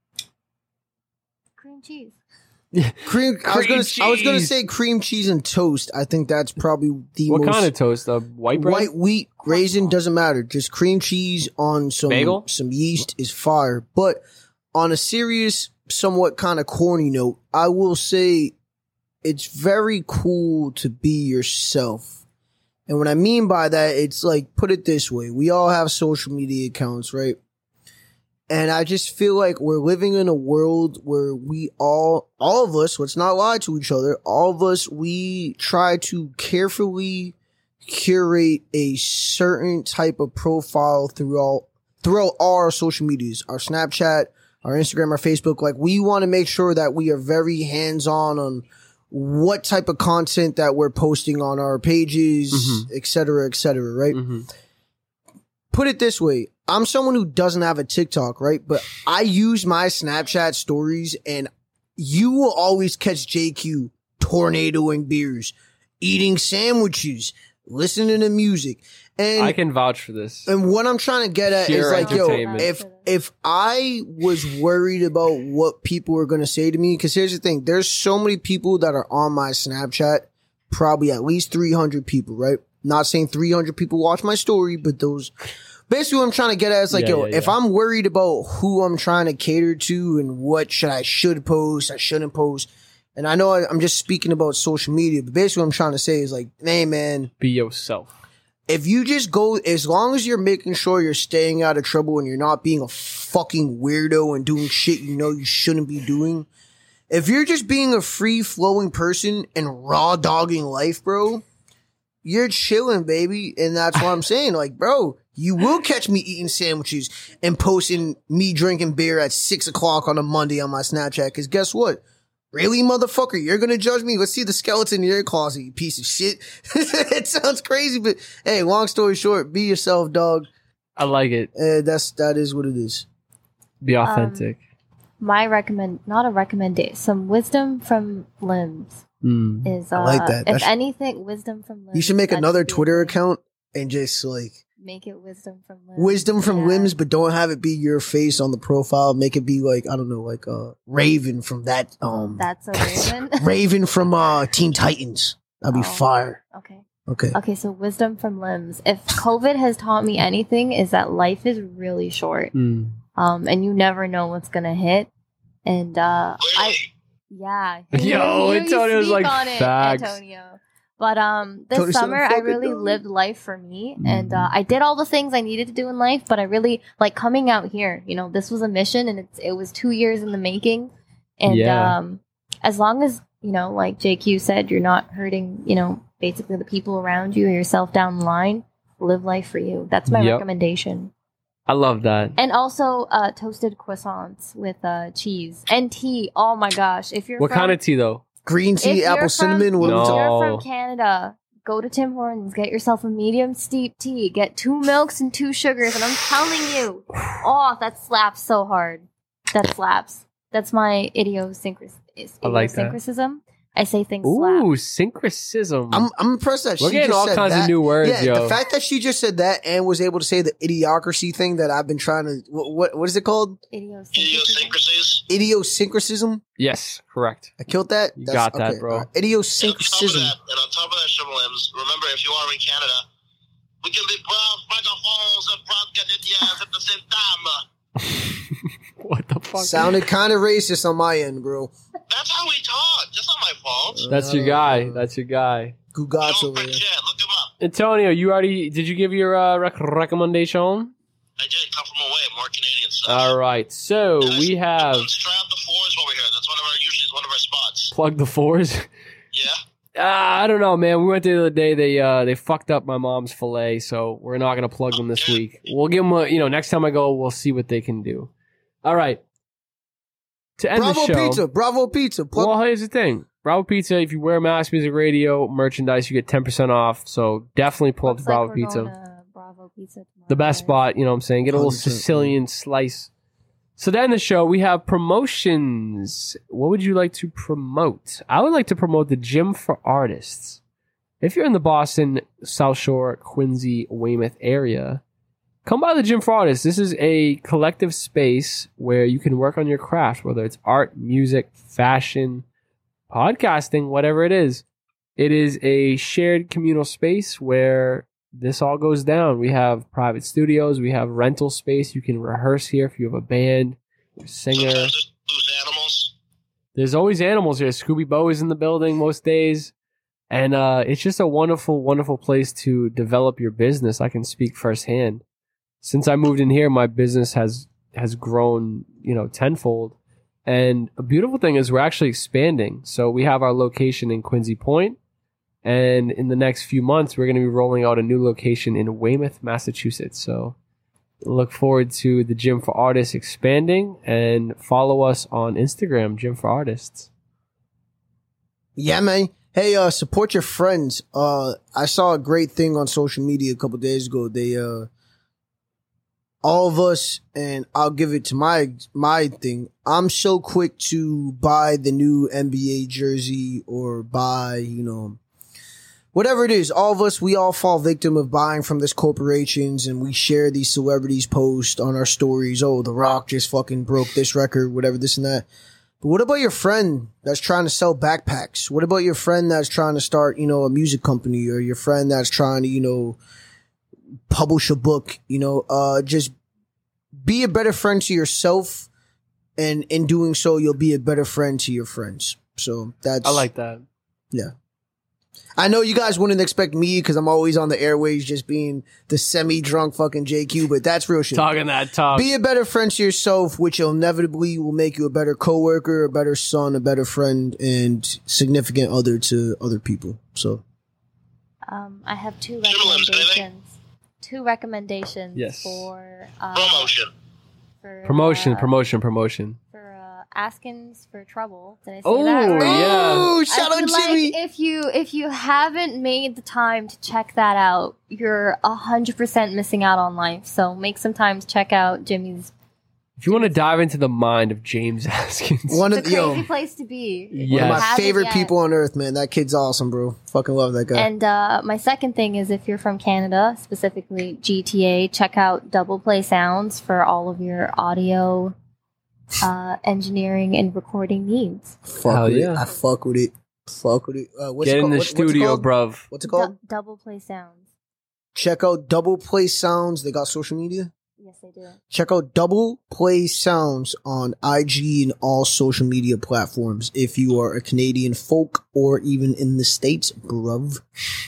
Cream cheese. Cream. I was Cream gonna. I was gonna cheese. say cream cheese and toast. I think that's probably the What most kind of toast? Uh, white bread? white wheat raisin doesn't matter. Just cream cheese on some Bagel? some yeast is fire. But on a serious, somewhat kind of corny note, I will say it's very cool to be yourself. And what I mean by that, it's like, put it this way. We all have social media accounts, right? And I just feel like we're living in a world where we all, all of us, let's not lie to each other, all of us, we try to carefully curate a certain type of profile throughout, throughout all our social medias, our Snapchat, our Instagram, our Facebook. Like, we want to make sure that we are very hands-on on what type of content that we're posting on our pages, Mhm. et cetera, et cetera, right? Mm-hmm. Put it this way. I'm someone who doesn't have a TikTok, right? But I use my Snapchat stories, and you will always catch J Q tornadoing beers, eating sandwiches, listening to music. And I can vouch for this. and what I'm trying to get at is Pure like, yo, entertainment. if if I was worried about what people were gonna say to me, because here's the thing, there's so many people that are on my Snapchat, probably at least three hundred people, right? Not saying three hundred people watch my story, but those. Basically, what I'm trying to get at is like, Yeah, yo, yeah, if yeah. I'm worried about who I'm trying to cater to and what should I should post, I shouldn't post, and I know I, I'm just speaking about social media, but basically what I'm trying to say is like, hey man, Be yourself. if you just go, as long as you're making sure you're staying out of trouble and you're not being a fucking weirdo and doing shit you know you shouldn't be doing, if you're just being a free flowing person and raw dogging life, bro, you're chilling, baby. And that's what I'm saying. Like, bro, you will catch me eating sandwiches and posting me drinking beer at six o'clock on a Monday on my Snapchat. Cause guess what? Really, motherfucker? You're gonna judge me? Let's see the skeleton in your closet, you piece of shit. It sounds crazy, but hey, long story short, be yourself, dog. I like it. Uh, that's, that is what it is. Be authentic. Um, my recommend, not a recommendation, some wisdom from Limbs Mm. is, uh, I like that. if That's- anything, wisdom from Limbs. You should make That'd another be Twitter amazing. account and just like Make it wisdom from Limbs. wisdom from Yeah. limbs, but don't have it be your face on the profile. Make it be like, I don't know, like uh Raven from that um That's a Raven. Raven from uh Teen Titans. That'd be Oh. fire. Okay. Okay. Okay, so wisdom from Limbs. If COVID has taught me anything, is that life is really short. Mm. Um, and you never know what's gonna hit. And uh, I, yeah, Yo, You- you Antonio's speak like, on it, facts. Antonio. But um, this Tony said, summer I "Fuck it, really dog." lived life for me, and Mhm. uh, I did all the things I needed to do in life. But I really like coming out here. You know, this was a mission, and it's it was two years in the making. And Yeah. um, as long as you know, like J Q said, you're not hurting. You know, basically the people around you or yourself down the line. Live life for you. That's my Yep. recommendation. I love that. And also uh, toasted croissants with uh, cheese and tea. Oh my gosh! If you're What from, kind of tea though? Green if tea, you're apple from- cinnamon. What No. we If talking- you're Oh. from Canada, go to Tim Hortons, get yourself a medium steep tea, get two milks and two sugars, and I'm telling you, oh, that slaps so hard. That slaps. That's my idiosynchras- I like that. idiosyncrasism. I say things slap. Ooh, syncretism. I'm I'm impressed that We're she getting just all said kinds that. of new words, yeah, yo. the fact that she just said that and was able to say the idiocracy thing that I've been trying to what what, what is it called? Idiosyncrasism. Idiosyncrasies. Idiosyncrasism. yes, correct. I killed that. You got that, bro. all right. And on top of Idiosyncrasism. that, and on top of that, Shimmerlims, remember, if you are in Canada, we can be proud microphones and proud Canadians at the same time. What the fuck? Sounded kind of racist on my end, bro. That's how we talk. That's not my fault. That's your guy. That's your guy. Gugats Don't over there. forget. Look him up. Antonio, you already did you give your uh, rec- recommendation? I did come from away. More Canadian stuff. All right, so Guys, we have um, Strap the fours over here. That's one of our usually is one of our spots. plug the fours. Yeah. Ah, I don't know, man. We went there the other day. They uh they fucked up my mom's fillet, so we're not gonna plug them this week. We'll give them a you know next time I go, we'll see what they can do. All right. To end Bravo the show, Pizza. Bravo Pizza. Plug- well, here's the thing. Bravo Pizza, if you wear Mass Music Radio merchandise, you get ten percent off. So definitely pull up Looks the Bravo like we're Pizza. going to Bravo Pizza tomorrow, The best guys. spot, you know what I'm saying? Get a little one hundred percent. Sicilian slice. So to end the show, we have promotions. What would you like to promote? I would like to promote the Gym for Artists. If you're in the Boston, South Shore, Quincy, Weymouth area, come by the Gym for Artists. This is a collective space where you can work on your craft, whether it's art, music, fashion, podcasting, whatever it is. It is a shared communal space where this all goes down. We have private studios. We have rental space. You can rehearse here if you have a band, a singer. Sometimes there's loose animals. There's always animals here. Scooby Bo is in the building most days. And uh, it's just a wonderful, wonderful place to develop your business. I can speak firsthand. Since I moved in here, my business has has grown, you know, tenfold. And a beautiful thing is we're actually expanding. So we have our location in Quincy Point. And in the next few months, we're going to be rolling out a new location in Weymouth, Massachusetts. So look forward to the Gym for Artists expanding, and follow us on Instagram, Gym for Artists. Yeah, man. Hey, uh, support your friends. Uh, I saw a great thing on social media a couple days ago. They, uh, all of us, and I'll give it to my, my thing. I'm so quick to buy the new N B A jersey or buy, you know, whatever it is. All of us, we all fall victim of buying from these corporations, and we share these celebrities' posts on our stories. Oh, The Rock just fucking broke this record, whatever, this and that. But what about your friend that's trying to sell backpacks? What about your friend that's trying to start, you know, a music company, or your friend that's trying to, you know, publish a book? You know, uh, just be a better friend to yourself, and in doing so, you'll be a better friend to your friends. So that's, I like that. yeah. I know you guys wouldn't expect me because I'm always on the airways just being the semi-drunk fucking J Q, but that's real shit. Talking that talk. Be a better friend to yourself, which inevitably will make you a better coworker, a better son, a better friend, and significant other to other people. So, Um, I have two Gentlemen, recommendations. Two recommendations Yes. for uh, Promotion. for Promotion, uh, promotion, promotion. for uh, Askins for Trouble. Did I say Oh, that right? yeah. Oh, I shout out feel like Jimmy. if you if you haven't made the time to check that out, you're a hundred percent missing out on life. So make some time to check out Jimmy's. If you want to dive into the mind of James Askins, One It's of a yo, crazy place to be. If one Yes. of you my haven't favorite yet. people on earth, man. That kid's awesome, bro. Fucking love that guy. And uh, my second thing is if you're from Canada, specifically G T A, check out Double Play Sounds for all of your audio uh, engineering and recording needs. fuck Hell with yeah. it. I fuck with it. Fuck with it. Uh, what's get it in called? the What- what's it studio, called? bruv. What's it called? Du- Double Play Sounds. Check out Double Play Sounds. They got social media. Yes, I do. Check out Double Play Sounds on I G and all social media platforms if you are a Canadian folk or even in the States, bruv.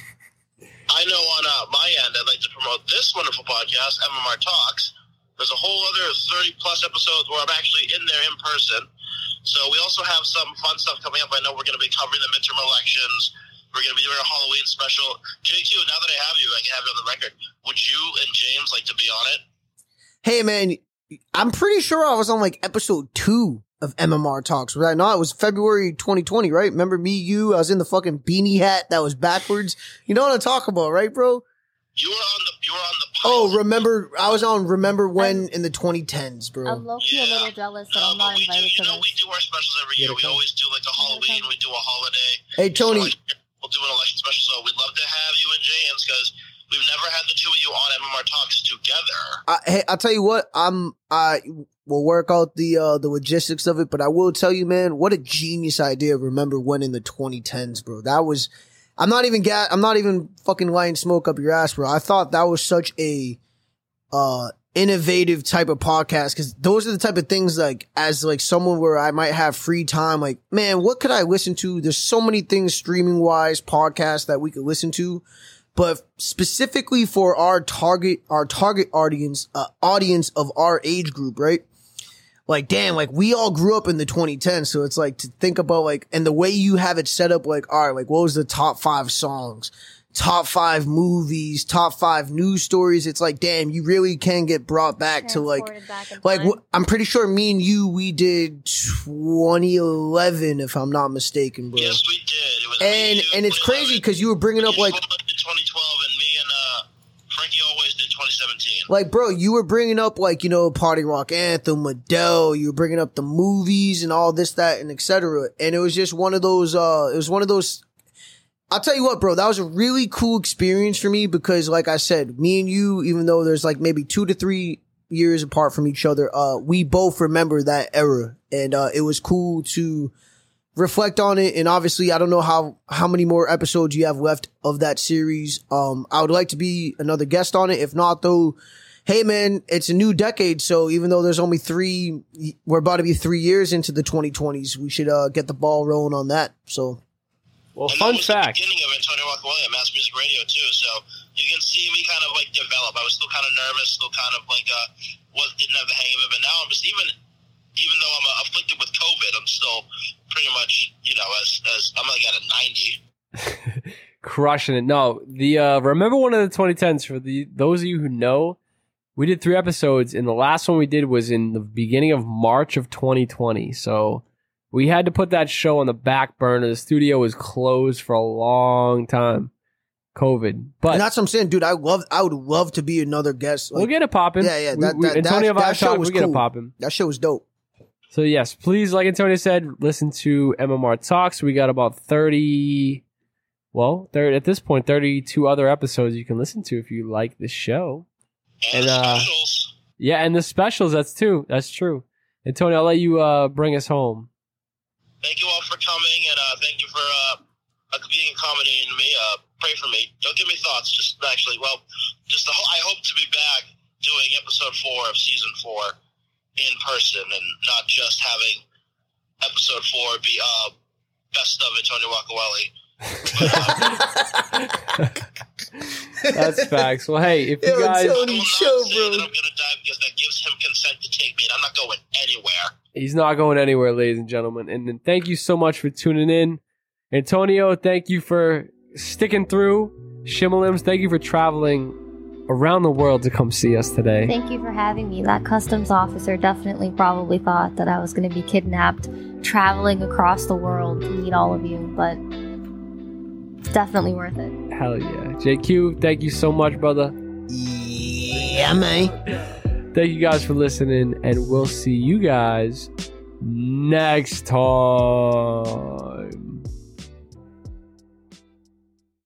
I know on uh, my end, I'd like to promote this wonderful podcast, M M R Talks. There's a whole other thirty plus episodes where I'm actually in there in person. So we also have some fun stuff coming up. I know we're going to be covering the midterm elections. We're going to be doing a Halloween special. J Q, now that I have you, I can have you on the record. Would you and James like to be on it? Hey, man, I'm pretty sure I was on like episode two of M M R Talks. Right now, it was February twenty twenty, right? Remember me, you? I was in the fucking beanie hat that was backwards. You know what I'm talking about, right, bro? You were on the. You were on the. Oh, pilot. remember? I was on Remember When in the twenty tens, bro. I'm low-key a Yeah. little jealous that No, I'm but not we do. invited You to know, we this. do our specials every Yeah, year. We come. always do like a Halloween. We do a holiday. Hey, Tony. We'll do an election special. So we'd love to have you and James because we've never had the two of you on M M R Talks together. I, hey, I'll tell you what. I'm. I will work out the uh, the logistics of it, but I will tell you, man, what a genius idea. Remember when in the twenty tens, bro? That was. I'm not even. Ga- I'm not even fucking lighting smoke up your ass, bro. I thought that was such a uh innovative type of podcast because those are the type of things like as like someone where I might have free time. Like, man, what could I listen to? There's so many things streaming wise, podcasts that we could listen to. But specifically for our target, our target audience, uh, audience of our age group, right? Like, damn, like we all grew up in the twenty tens. So it's like to think about like, and the way you have it set up, like, all right, like what was the top five songs, top five movies, top five news stories? It's like, damn, you really can get brought back to like, Transported back in like time. wh- I'm pretty sure me and you, we did twenty eleven, if I'm not mistaken, bro. Yes, we did. It was And, me, you, and it's twenty eleven. crazy because you were bringing up like, You did twenty twelve, and me and uh, Frankie always did twenty seventeen. Like, bro, you were bringing up, like, you know, Party Rock Anthem, Adele, you were bringing up the movies and all this, that, and et cetera. And it was just one of those, uh, it was one of those, I'll tell you what, bro, that was a really cool experience for me because, like I said, me and you, even though there's like maybe two to three years apart from each other, uh, we both remember that era. And, uh, it was cool to reflect on it. And obviously, I don't know how, how many more episodes you have left of that series. Um, I would like to be another guest on it. If not, though, hey, man, it's a new decade. So even though there's only three, we're about to be three years into the twenty twenties, we should, uh, get the ball rolling on that. So, Well, And fun that was fact. the beginning of Antonio Wakawale at Mass Music Radio too. So you can see me kind of like develop. I was still kind of nervous, still kind of like uh, was didn't have the hang of it. But now I'm just even, even though I'm uh, afflicted with COVID, I'm still pretty much, you know, as as I'm like at a ninety. Crushing it. No, the uh remember one of the twenty tens for the those of you who know, we did three episodes and the last one we did was in the beginning of March of twenty twenty. So we had to put that show on the back burner. The studio was closed for a long time. COVID. But and that's what I'm saying, dude. I love, I would love to be another guest. Like, we'll get it popping. Yeah, yeah, We- that- we- that- Antonio that- that Vibe show Talk, was we get cool. it popping. that show was dope. So yes, please, like Antonio said, listen to M M R Talks. We got about thirty, well, thirty at this point, thirty-two other episodes you can listen to if you like the show. And, And, the uh, specials. Yeah, and the specials, that's too. That's true. Antonio, I'll let you uh, bring us home. Thank you all for coming, and uh, thank you for uh, uh, being accommodating to me. Uh, pray for me. Don't give me thoughts. Just actually, well, just the whole, I hope to be back doing episode four of season four in person, and not just having episode four be uh, best of Antonio Wakawale That's facts. Well, hey, if you Yo, guys, I will Tony, not show, say bro. that I'm gonna die because that gives him consent to take me, and I'm not going anywhere. he's not going anywhere, ladies and gentlemen. And then thank you so much for tuning in, Antonio. Thank you for sticking through. Shimalims, thank you for traveling around the world to come see us today. Thank you for having me. That customs officer definitely probably thought that I was going to be kidnapped, traveling across the world to meet all of you, but it's definitely worth it. Hell yeah. J Q, thank you so much, brother. Yeah, man. Thank you guys for listening, and we'll see you guys next time.